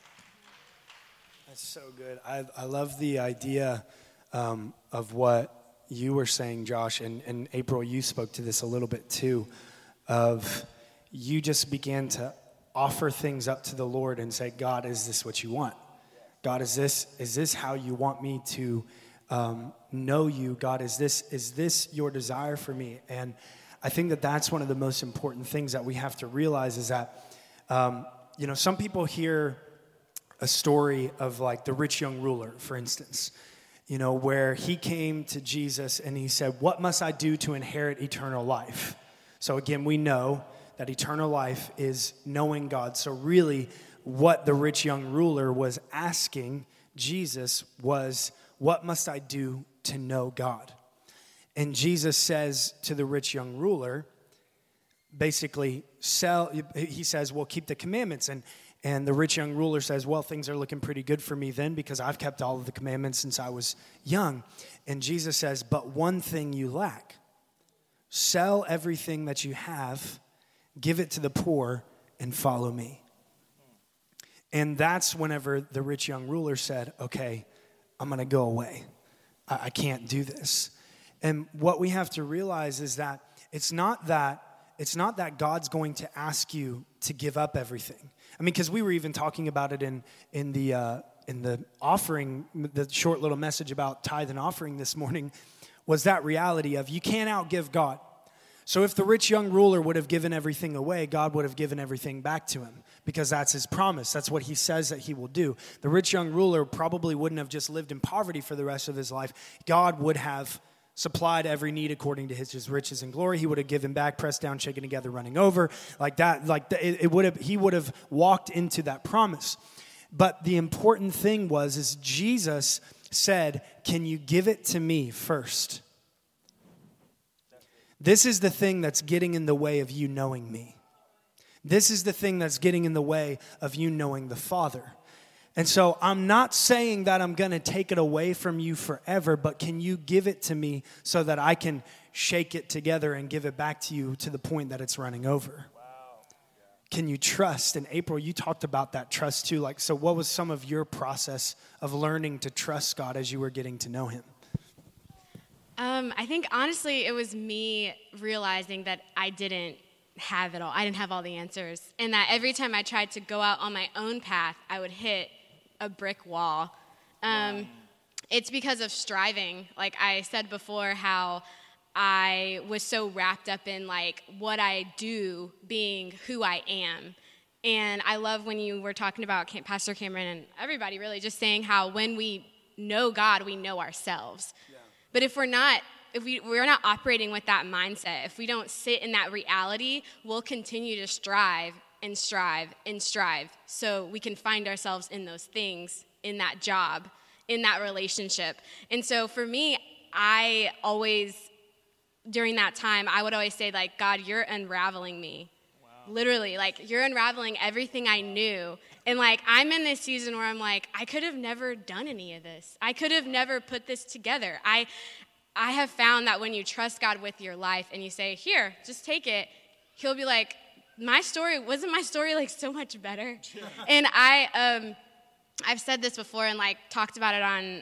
That's so good. I love the idea of what you were saying, Josh, and April, you spoke to this a little bit too, of you just began to offer things up to the Lord and say, God, is this what you want? God, is this how you want me to know you? God, is this your desire for me? And I think that that's one of the most important things that we have to realize, is that some people hear a story of like the rich young ruler, for instance, where he came to Jesus and he said, what must I do to inherit eternal life? So again, we know that eternal life is knowing God. So really what the rich young ruler was asking Jesus was, what must I do to know God? And Jesus says to the rich young ruler, basically he says, well, keep the commandments. And the rich young ruler says, well, things are looking pretty good for me then because I've kept all of the commandments since I was young. And Jesus says, but one thing you lack. Sell everything that you have, give it to the poor, and follow me. And that's whenever the rich young ruler said, okay, I'm going to go away. I can't do this. And what we have to realize is that it's not that God's going to ask you to give up everything. I mean, because we were even talking about it in the offering, the short little message about tithe and offering this morning, was that reality of you can't outgive God. So if the rich young ruler would have given everything away, God would have given everything back to him because that's his promise. That's what he says that he will do. The rich young ruler probably wouldn't have just lived in poverty for the rest of his life. God would have supplied every need according to his riches and glory. He would have given back, pressed down, shaken together, running over, like that. He would have walked into that promise. But the important thing is Jesus said, "Can you give it to me first?" This is the thing that's getting in the way of you knowing me. This is the thing that's getting in the way of you knowing the Father. And so I'm not saying that I'm going to take it away from you forever, but can you give it to me so that I can shake it together and give it back to you to the point that it's running over? Wow. Can you trust? And April, you talked about that trust too. So what was some of your process of learning to trust God as you were getting to know him? I think honestly it was me realizing that I didn't have it all. I didn't have all the answers. And that every time I tried to go out on my own path, I would hit a brick wall. It's because of striving. Like I said before, how I was so wrapped up in like what I do being who I am. And I love when you were talking about Pastor Cameron and everybody really just saying how when we know God, we know ourselves. Yeah. But if we're not operating with that mindset, if we don't sit in that reality, we'll continue to strive and strive and strive so we can find ourselves in those things, in that job, in that relationship. And so for me, I always, during that time, I would always say, like, God, you're unraveling me. Wow. Literally, like, you're unraveling everything I knew. And, like, I'm in this season where I'm like, I could have never done any of this. I could have never put this together. I have found that when you trust God with your life and you say, here, just take it, he'll be like, wasn't my story like so much better? And I've said this before and like talked about it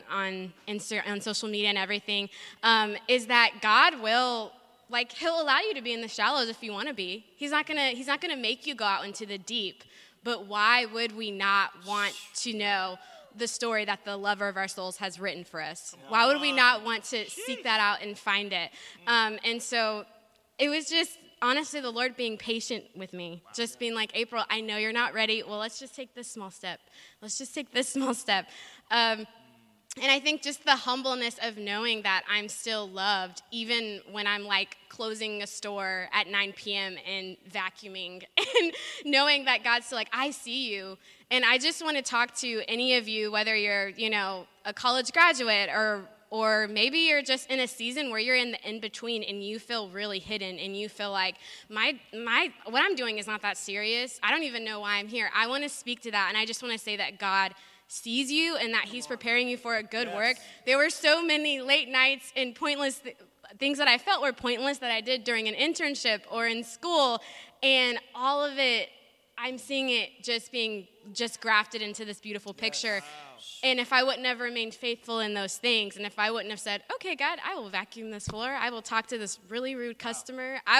on social media and everything, is that God will, like, he'll allow you to be in the shallows if you want to be. He's not gonna make you go out into the deep. But why would we not want to know the story that the lover of our souls has written for us? Why would we not want to seek that out and find it? And so it was just, honestly, the Lord being patient with me, just being like, April, I know you're not ready. Well, let's just take this small step. Let's just take this small step. And I think just the humbleness of knowing that I'm still loved, even when I'm like closing a store at 9 p.m. and vacuuming, and knowing that God's still like, I see you. And I just want to talk to any of you, whether you're, a college graduate or maybe you're just in a season where you're in the in-between and you feel really hidden and you feel like my what I'm doing is not that serious. I don't even know why I'm here. I want to speak to that, and I just want to say that God sees you and that he's preparing you for a good work. There were so many late nights and pointless things that I felt were pointless that I did during an internship or in school, and all of it, I'm seeing it just being grafted into this beautiful picture. Wow. And if I wouldn't have remained faithful in those things, and if I wouldn't have said, okay, God, I will vacuum this floor, I will talk to this really rude customer, I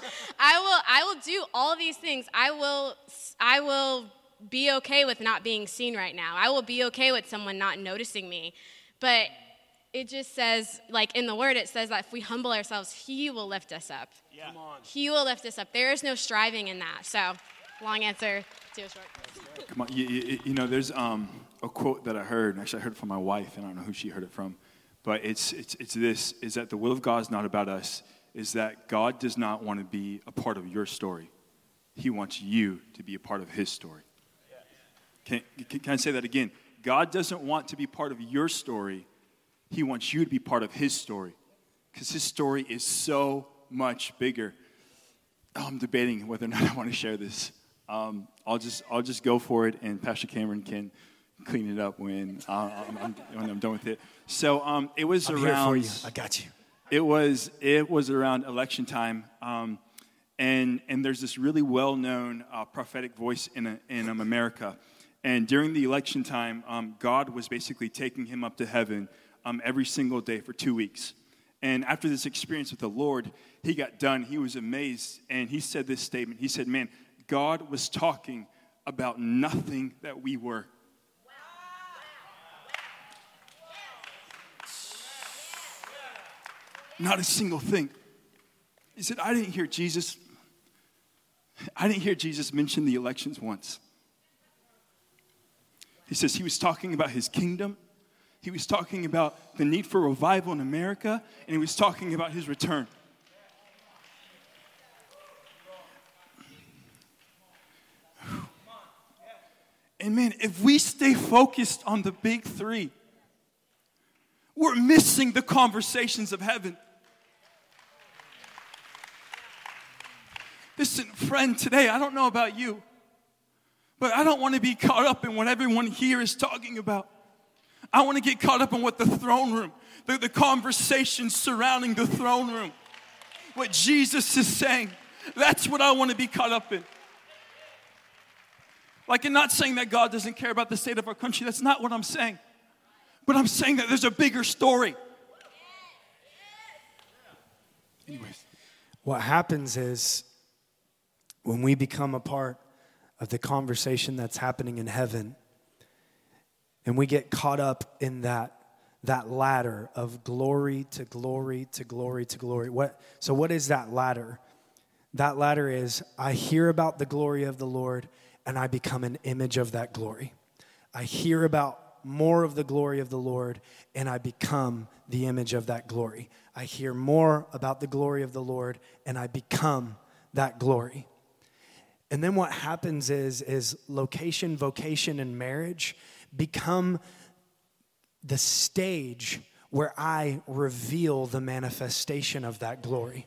will do all these things. I will be okay with not being seen right now. I will be okay with someone not noticing me. But it just says, like in the Word, it says that if we humble ourselves, he will lift us up. Yeah. Come on. He will lift us up. There is no striving in that. So, long answer to a short question. Come on. There's a quote that I heard. Actually, I heard it from my wife, and I don't know who she heard it from. But it's this, is that the will of God is not about us, is that God does not want to be a part of your story. He wants you to be a part of his story. Can I say that again? God doesn't want to be part of your story. He wants you to be part of his story, because his story is so much bigger. I'm debating whether or not I want to share this. I'll just go for it, and Pastor Cameron can clean it up when I'm done with it. So it was I'm around. here for you. I got you. It was around election time, and there's this really well-known prophetic voice in America. And during the election time, God was basically taking him up to heaven every single day for 2 weeks. And after this experience with the Lord, he got done. He was amazed, and he said this statement. He said, "Man, God was talking about nothing that we were." Not a single thing. He said, I didn't hear Jesus mention the elections once. He says he was talking about his kingdom. He was talking about the need for revival in America, and he was talking about his return. And man, if we stay focused on the big three, we're missing the conversations of heaven. Listen, friend, today, I don't know about you, but I don't want to be caught up in what everyone here is talking about. I want to get caught up in what the throne room, the conversations surrounding the throne room, what Jesus is saying. That's what I want to be caught up in. Like, I'm not saying that God doesn't care about the state of our country. That's not what I'm saying. But I'm saying that there's a bigger story. Anyways. What happens is when we become a part of the conversation that's happening in heaven, and we get caught up in that ladder of glory to glory to glory to glory. So what is that ladder? That ladder is, I hear about the glory of the Lord, and I become an image of that glory. I hear about more of the glory of the Lord, and I become the image of that glory. I hear more about the glory of the Lord, and I become that glory. And then what happens is location, vocation, and marriage become the stage where I reveal the manifestation of that glory.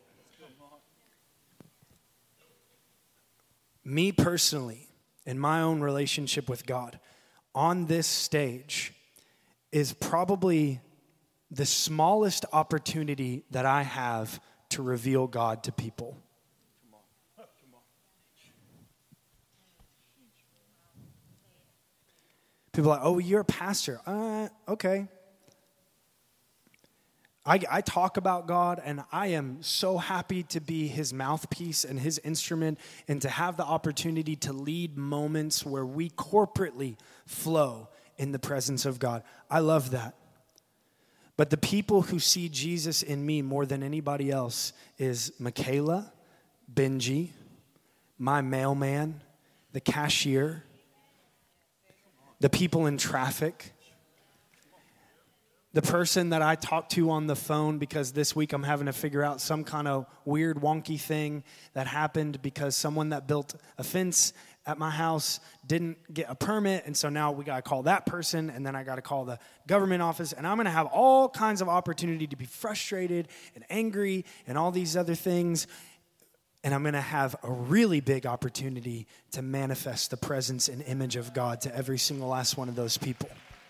Me personally, in my own relationship with God, on this stage is probably the smallest opportunity that I have to reveal God to people. People are like, oh, you're a pastor. Okay. I talk about God, and I am so happy to be his mouthpiece and his instrument, and to have the opportunity to lead moments where we corporately flow in the presence of God. I love that. But the people who see Jesus in me more than anybody else is Michaela, Benji, my mailman, the cashier, the people in traffic, the person that I talk to on the phone because this week I'm having to figure out some kind of weird wonky thing that happened because someone that built a fence at my house didn't get a permit, and so now we got to call that person, and then I got to call the government office, and I'm going to have all kinds of opportunity to be frustrated and angry and all these other things. And I'm going to have a really big opportunity to manifest the presence and image of God to every single last one of those people.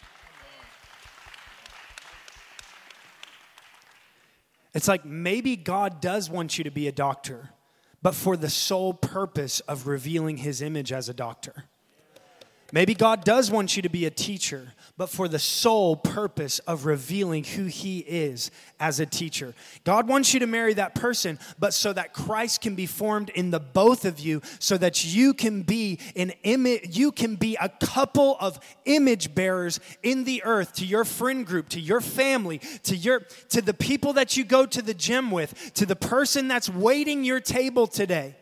It's like maybe God does want you to be a doctor, but for the sole purpose of revealing his image as a doctor. Maybe God does want you to be a teacher, but for the sole purpose of revealing who he is as a teacher. God wants you to marry that person, but so that Christ can be formed in the both of you, so that you can be a couple of image bearers in the earth to your friend group, to your family, to the people that you go to the gym with, to the person that's waiting your table today.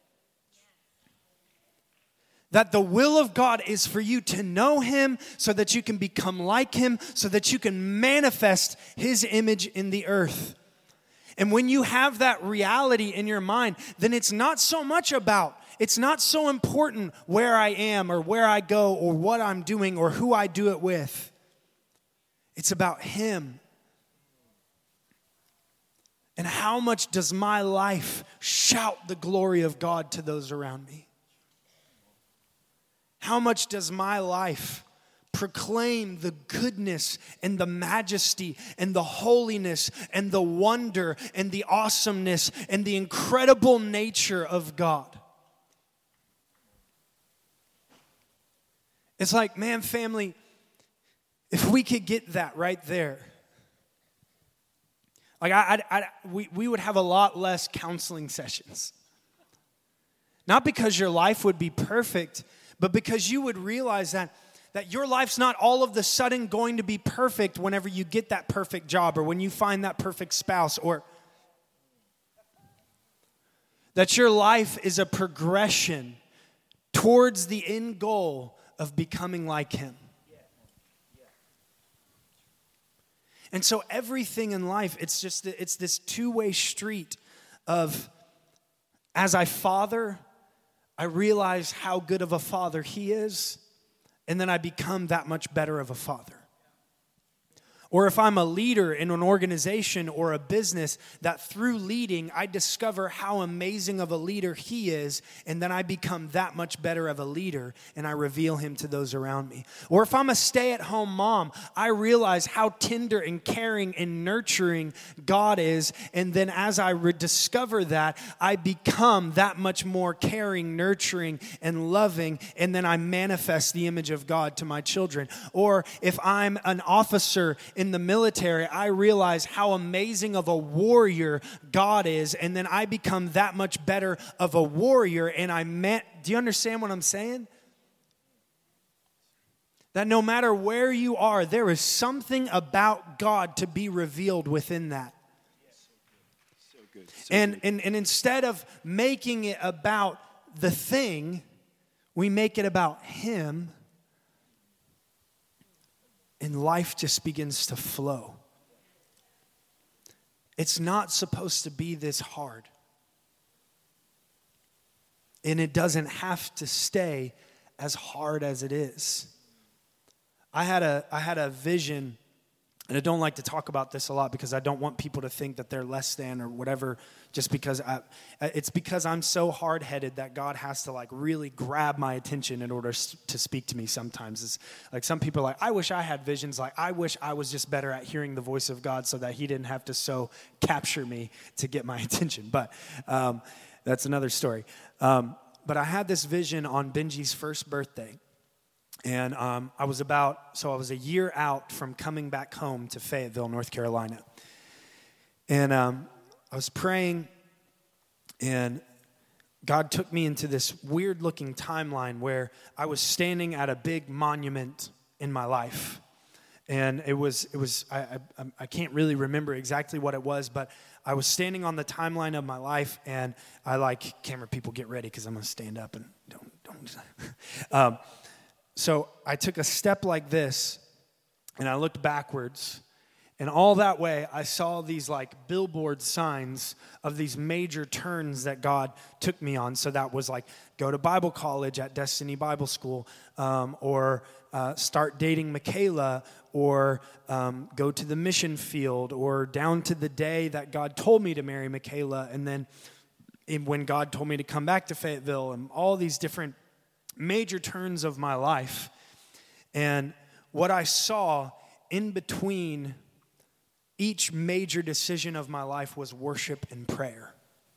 That the will of God is for you to know him so that you can become like him, so that you can manifest his image in the earth. And when you have that reality in your mind, then it's not so important where I am or where I go or what I'm doing or who I do it with. It's about him. And how much does my life shout the glory of God to those around me? How much does my life proclaim the goodness and the majesty and the holiness and the wonder and the awesomeness and the incredible nature of God? It's like, man, family, if we could get that right there, like we would have a lot less counseling sessions. Not because your life would be perfect, but because you would realize that your life's not all of the sudden going to be perfect whenever you get that perfect job or when you find that perfect spouse, or that your life is a progression towards the end goal of becoming like Him. And so everything in life, it's this two-way street of, as I father, I realize how good of a father He is, and then I become that much better of a father. Or if I'm a leader in an organization or a business, that through leading, I discover how amazing of a leader He is, and then I become that much better of a leader, and I reveal Him to those around me. Or if I'm a stay-at-home mom, I realize how tender and caring and nurturing God is, and then as I discover that, I become that much more caring, nurturing, and loving, and then I manifest the image of God to my children. Or if I'm an officer in the military, I realize how amazing of a warrior God is, and then I become that much better of a warrior, and do you understand what I'm saying? That no matter where you are, there is something about God to be revealed within that. So good. And instead of making it about the thing, we make it about Him. And life just begins to flow. It's not supposed to be this hard. And it doesn't have to stay as hard as it is. I had a vision, and I don't like to talk about this a lot because I don't want people to think that they're less than or whatever, just because it's because I'm so hard-headed that God has to like really grab my attention in order to speak to me sometimes. It's like some people are like, I wish I had visions. Like, I wish I was just better at hearing the voice of God so that He didn't have to so capture me to get my attention. But that's another story. But I had this vision on Benji's first birthday. And I was a year out from coming back home to Fayetteville, North Carolina. And I was praying, and God took me into this weird-looking timeline where I was standing at a big monument in my life. And I can't really remember exactly what it was, but I was standing on the timeline of my life, and camera people, get ready because I'm going to stand up and don't. So I took a step like this, and I looked backwards, and all that way I saw these like billboard signs of these major turns that God took me on. So that was like, go to Bible college at Destiny Bible School, or start dating Michaela, or go to the mission field, or down to the day that God told me to marry Michaela, and then when God told me to come back to Fayetteville, and all these different major turns of my life. And what I saw in between each major decision of my life was worship and prayer.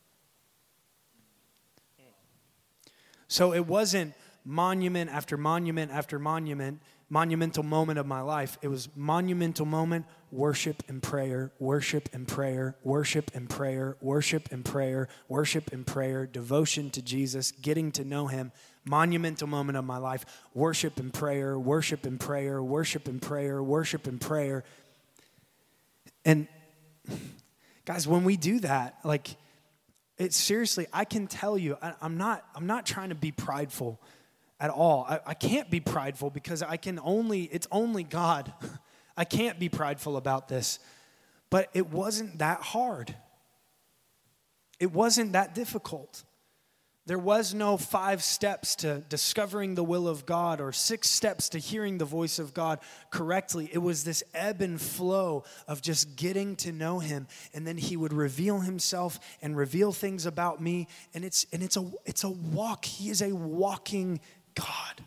So it wasn't monument after monument after monument, monumental moment of my life. It was monumental moment, worship and prayer, worship and prayer, worship and prayer, worship and prayer, worship and prayer, devotion to Jesus, getting to know Him. Monumental moment of my life, worship and prayer, worship and prayer, worship and prayer, worship and prayer. And guys, when we do that, like, it's seriously, I can tell you, I'm not trying to be prideful at all. I can't be prideful because it's only God. I can't be prideful about this. But it wasn't that hard. It wasn't that difficult. There was no 5 steps to discovering the will of God or 6 steps to hearing the voice of God correctly. It was this ebb and flow of just getting to know him. And then he would reveal himself and reveal things about me. And it's a walk. He is a walking God.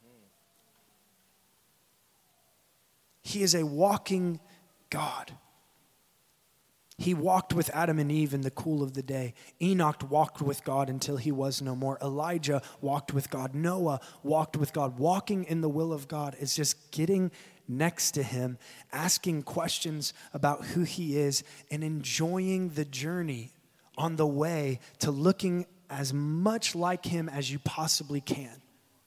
He is a walking God. He walked with Adam and Eve in the cool of the day. Enoch walked with God until he was no more. Elijah walked with God. Noah walked with God. Walking in the will of God is just getting next to him, asking questions about who he is, and enjoying the journey on the way to looking as much like him as you possibly can.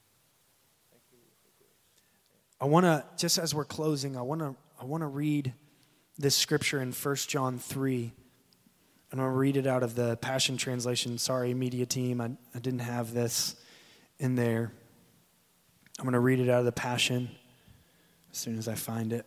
I want to, just as we're closing, I want to read this scripture in 1 John 3. And I'll read it out of the Passion Translation. Sorry, media team, I didn't have this in there. I'm going to read it out of the Passion as soon as I find it.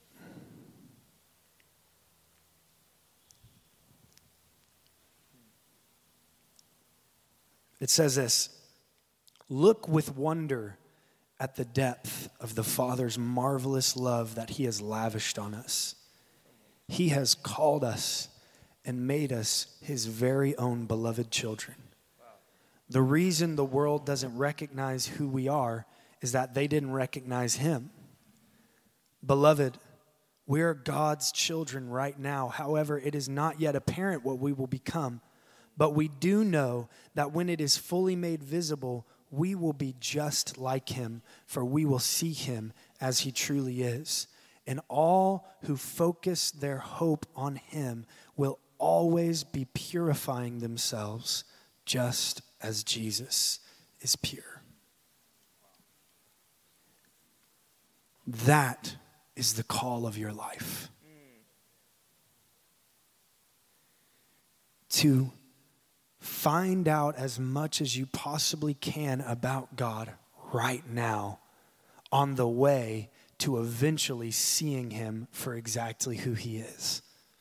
It says this: "Look with wonder at the depth of the Father's marvelous love that he has lavished on us. He has called us and made us his very own beloved children. The reason the world doesn't recognize who we are is that they didn't recognize him. Beloved, we are God's children right now. However, it is not yet apparent what we will become. But we do know that when it is fully made visible, we will be just like him, for we will see him as he truly is. And all who focus their hope on him will always be purifying themselves just as Jesus is pure." That is the call of your life. To find out as much as you possibly can about God right now on the way to eventually seeing him for exactly who he is.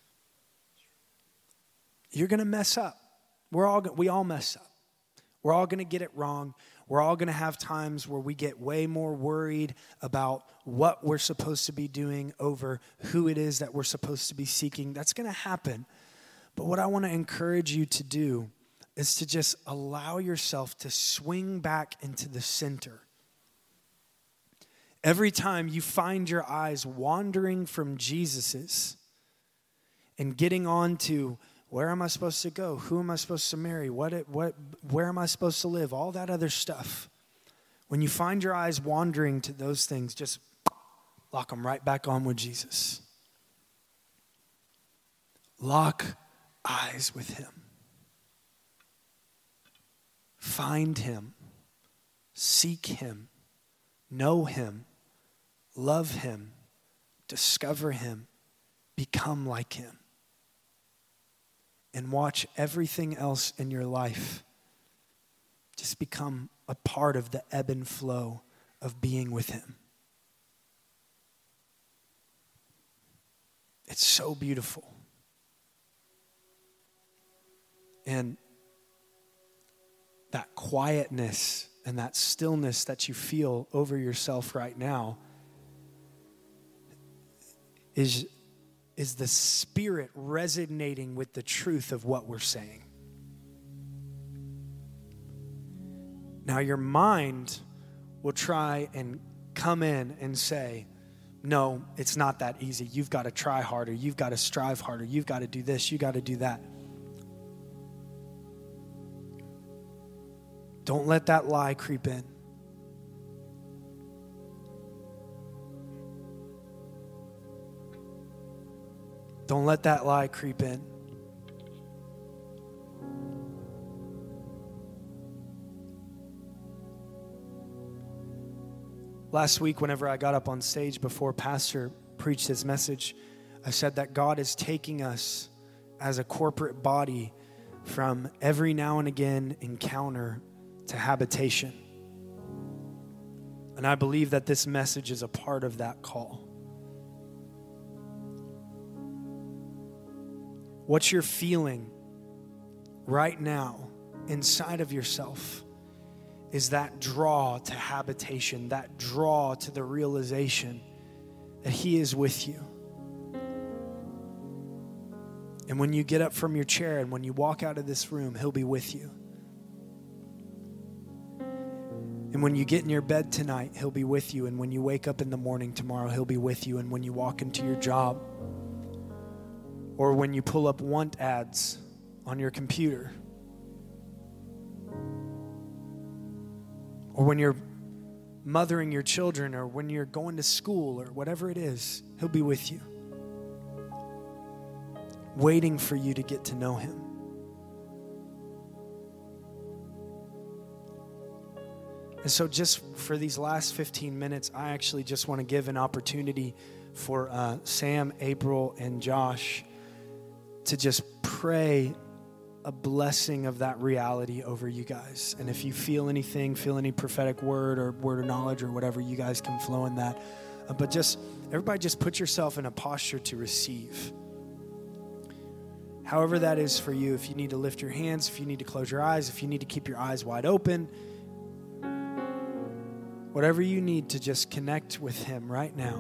You're going to mess up. We all mess up. We're all going to get it wrong. We're all going to have times where we get way more worried about what we're supposed to be doing over who it is that we're supposed to be seeking. That's going to happen. But what I want to encourage you to do is to just allow yourself to swing back into the center. Every time you find your eyes wandering from Jesus's and getting on to where am I supposed to go? Who am I supposed to marry? Where am I supposed to live? All that other stuff. When you find your eyes wandering to those things, just lock them right back on with Jesus. Lock eyes with him. Find him. Seek him. Know him. Love him. Discover him. Become like him. And watch everything else in your life just become a part of the ebb and flow of being with him. It's so beautiful. And that quietness and that stillness that you feel over yourself right now is the Spirit resonating with the truth of what we're saying. Now, your mind will try and come in and say, no, it's not that easy. You've got to try harder. You've got to strive harder. You've got to do this. You got to do that. Don't let that lie creep in. Don't let that lie creep in. Last week, whenever I got up on stage before Pastor preached his message, I said that God is taking us as a corporate body from every now and again encounter to habitation. And I believe that this message is a part of that call. What you're feeling right now inside of yourself is that draw to habitation, that draw to the realization that he is with you. And when you get up from your chair and when you walk out of this room, he'll be with you. And when you get in your bed tonight, he'll be with you. And when you wake up in the morning tomorrow, he'll be with you. And when you walk into your job, or when you pull up want ads on your computer, or when you're mothering your children, or when you're going to school, or whatever it is, he'll be with you, waiting for you to get to know him. And so just for these last 15 minutes, I actually just want to give an opportunity for Sam, April, and Josh to just pray a blessing of that reality over you guys. And if you feel anything, feel any prophetic word or word of knowledge or whatever, you guys can flow in that. But just, everybody just put yourself in a posture to receive. However that is for you, if you need to lift your hands, if you need to close your eyes, if you need to keep your eyes wide open, whatever you need to just connect with him right now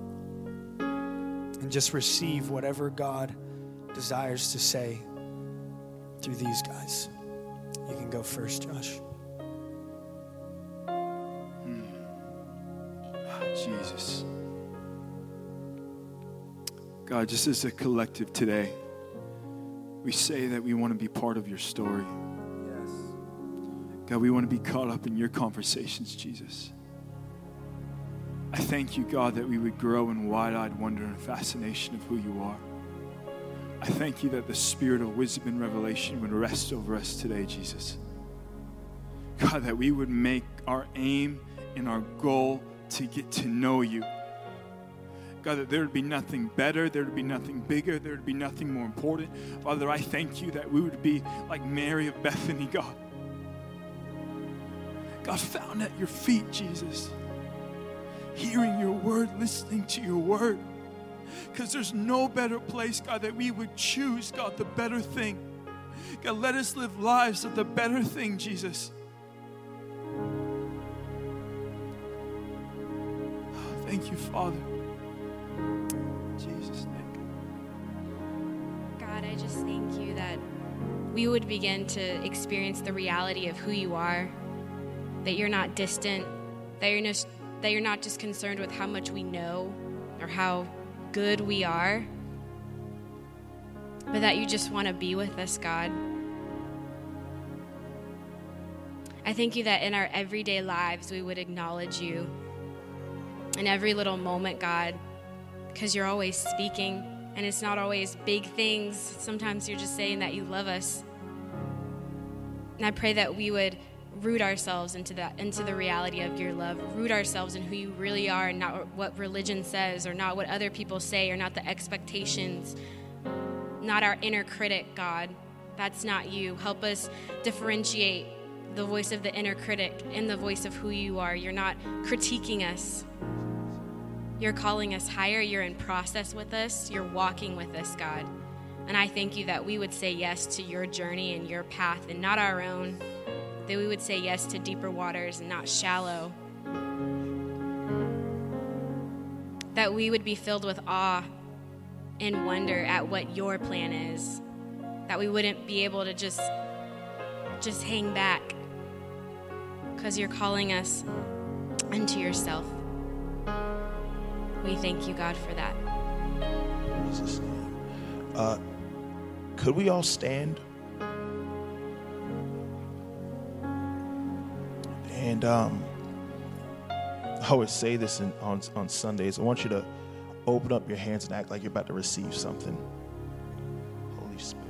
and just receive whatever God desires to say through these guys. You can go first, Josh. Jesus. God, just as a collective today, we say that we want to be part of your story. Yes. God, we want to be caught up in your conversations, Jesus. I thank you, God, that we would grow in wide-eyed wonder and fascination of who you are. I thank you that the spirit of wisdom and revelation would rest over us today, Jesus. God, that we would make our aim and our goal to get to know you. God, that there would be nothing better, there would be nothing bigger, there would be nothing more important. Father, I thank you that we would be like Mary of Bethany, God. God, found at your feet, Jesus. Hearing your word, listening to your word. Because there's no better place, God, that we would choose, God, the better thing. God, let us live lives of the better thing, Jesus. Oh, thank you, Father. In Jesus' name. God, I just thank you that we would begin to experience the reality of who you are, that you're not distant, that you're not just concerned with how much we know or how good we are, but that you just want to be with us, God. I thank you that in our everyday lives we would acknowledge you in every little moment, God, because you're always speaking, and it's not always big things. Sometimes you're just saying that you love us. And I pray that we would root ourselves into the reality of your love, root ourselves in who you really are, and not what religion says, or not what other people say, or not the expectations, not our inner critic, God. That's not you. Help us differentiate the voice of the inner critic and the voice of who you are. You're not critiquing us. You're calling us higher. You're in process with us. You're walking with us, God. And I thank you that we would say yes to your journey and your path and not our own. That we would say yes to deeper waters and not shallow. That we would be filled with awe and wonder at what your plan is. That we wouldn't be able to just hang back, because you're calling us unto yourself. We thank you, God, for that. In Jesus' name. Could we all stand? And I always say this on Sundays. I want you to open up your hands and act like you're about to receive something. Holy Spirit.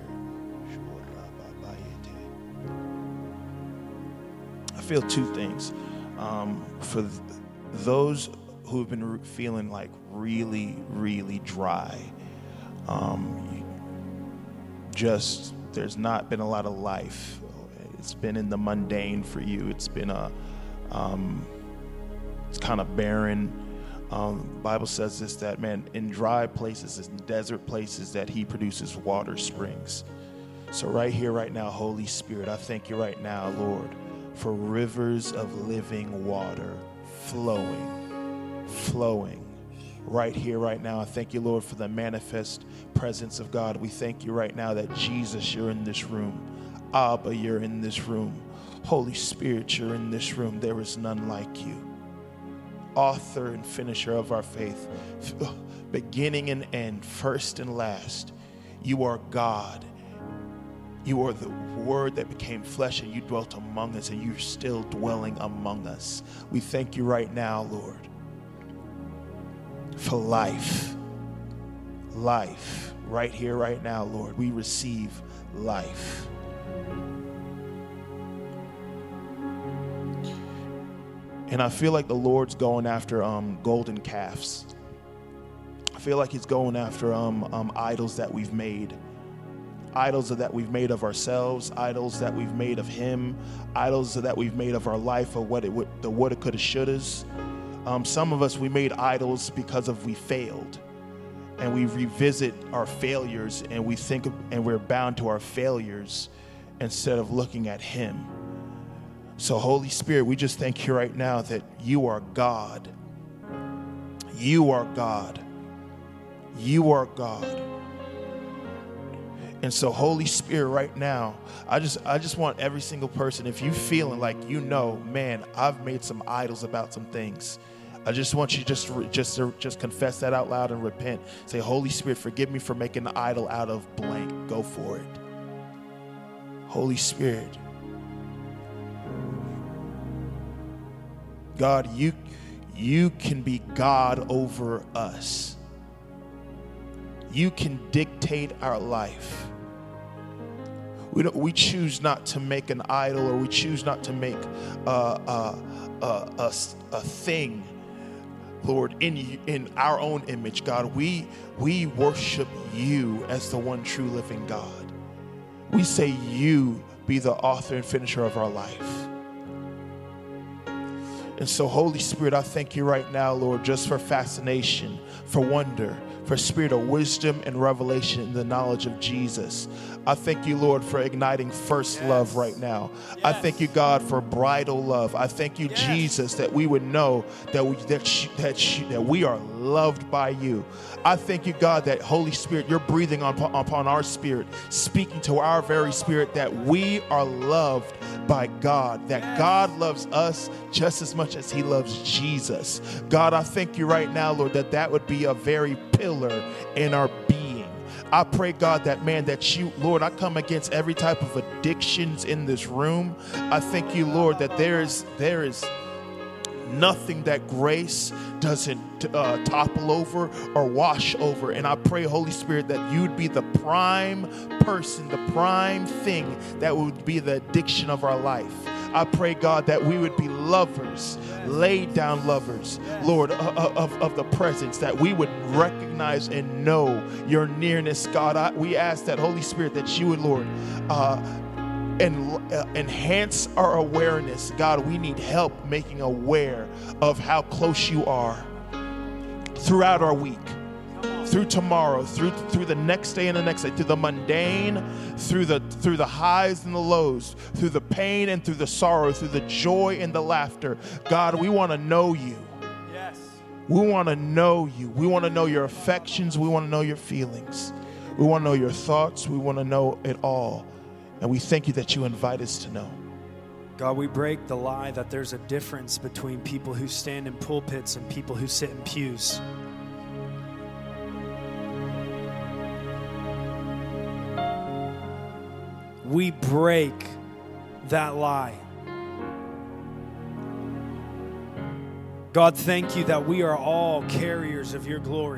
I feel two things. For those who have been feeling like really, really dry, there's not been a lot of life. It's been in the mundane for you. It's been it's kind of barren. The Bible says this, that man, in dry places, in desert places, that he produces water springs. So right here, right now, Holy Spirit, I thank you right now, Lord, for rivers of living water flowing right here, right now. I thank you, Lord, for the manifest presence of God. We thank you right now that Jesus, you're in this room. Abba, you're in this room. Holy Spirit, you're in this room. There is none like you. Author and finisher of our faith, beginning and end, first and last. You are God. You are the Word that became flesh, and you dwelt among us, and you're still dwelling among us. We thank you right now, Lord, for life. Life. Right here, right now, Lord. We receive life. And I feel like the Lord's going after golden calves. I feel like he's going after idols that we've made. Idols that we've made of ourselves, idols that we've made of him, idols that we've made of our life, of what it coulda, shouldas. Some of us, we made idols because we failed, and we revisit our failures, and we think, and we're bound to our failures instead of looking at him. So Holy Spirit, we just thank you right now that you are God. You are God. You are God. And so, Holy Spirit, right now, I just want every single person, if you feeling like man, I've made some idols about some things, I just want you just confess that out loud and repent. Say, Holy Spirit, forgive me for making an idol out of blank. Go for it. Holy Spirit. God, you can be God over us. You can dictate our life. We choose not to make an idol, or we choose not to make a thing, Lord, in our own image, God. We worship you as the one true living God. We say you be the author and finisher of our life. And so, Holy Spirit, I thank you right now, Lord, just for fascination, for wonder, for spirit of wisdom and revelation in the knowledge of Jesus. I thank you, Lord, for igniting first love right now. Yes. I thank you, God, for bridal love. I thank you, Jesus, that we would know that we are loved by you. I thank you, God, that Holy Spirit, you're breathing upon our spirit, speaking to our very spirit, that we are loved by God, that God loves us just as much as he loves Jesus. God, I thank you right now, Lord, that would be a very pillar in our being. I pray, God, that you, Lord, I come against every type of addictions in this room. I thank you, Lord, that there is nothing that grace doesn't topple over or wash over. And I pray, Holy Spirit, that you'd be the prime person, the prime thing that would be the addiction of our life. I pray, God, that we would be lovers, laid down lovers, Lord, of the presence, that we would recognize and know your nearness, God. We ask that, Holy Spirit, that you would, Lord, enhance our awareness. God, we need help making aware of how close you are throughout our week, through tomorrow, through the next day and the next day, through the mundane, through the highs and the lows, through the pain and through the sorrow, through the joy and the laughter. God, we want to know you. Yes. We want to know you. We want to know your affections. We want to know your feelings. We want to know your thoughts. We want to know it all. And we thank you that you invite us to know. God, we break the lie that there's a difference between people who stand in pulpits and people who sit in pews. We break that lie. God, thank you that we are all carriers of your glory,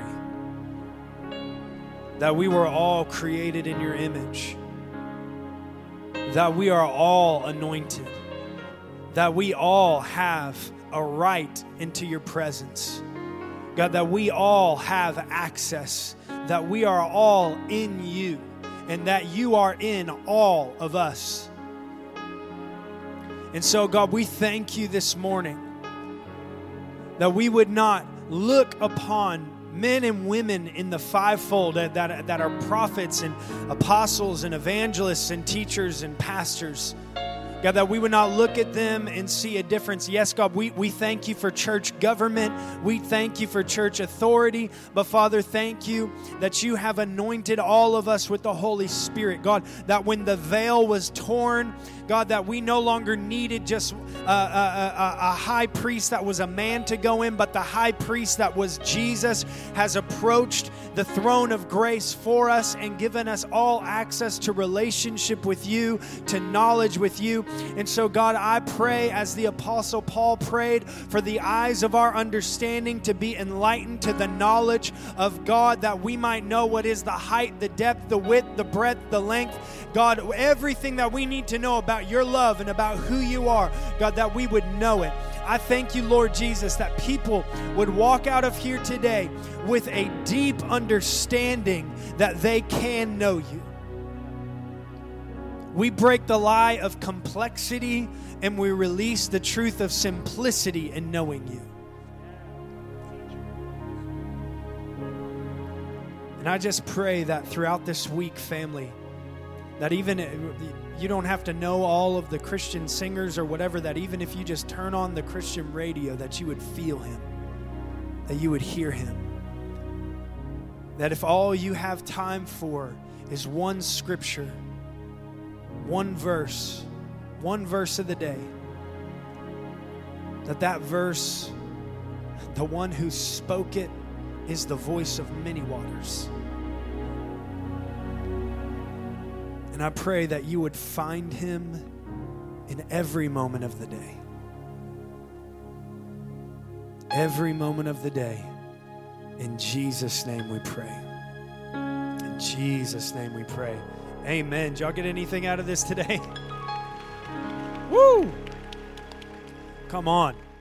that we were all created in your image, that we are all anointed, that we all have a right into your presence. God, that we all have access, that we are all in you, and that you are in all of us. And so, God, we thank you this morning that we would not look upon men and women in the fivefold that are prophets and apostles and evangelists and teachers and pastors. God, that we would not look at them and see a difference. Yes, God, we thank you for church government. We thank you for church authority. But Father, thank you that you have anointed all of us with the Holy Spirit. God, that when the veil was torn, God, that we no longer needed just a high priest that was a man to go in, but the high priest that was Jesus has approached the throne of grace for us and given us all access to relationship with you, to knowledge with you. And so, God, I pray as the Apostle Paul prayed for the eyes of our understanding to be enlightened to the knowledge of God, that we might know what is the height, the depth, the width, the breadth, the length. God, everything that we need to know about your love and about who you are, God, that we would know it. I thank you, Lord Jesus, that people would walk out of here today with a deep understanding that they can know you. We break the lie of complexity and we release the truth of simplicity in knowing you. And I just pray that throughout this week, family, that even you don't have to know all of the Christian singers or whatever, that even if you just turn on the Christian radio, that you would feel him, that you would hear him. That if all you have time for is one scripture, one verse of the day, that verse, the one who spoke it, is the voice of many waters. And I pray that you would find him in every moment of the day. Every moment of the day. In Jesus' name we pray. In Jesus' name we pray. Amen. Did y'all get anything out of this today? Woo! Come on.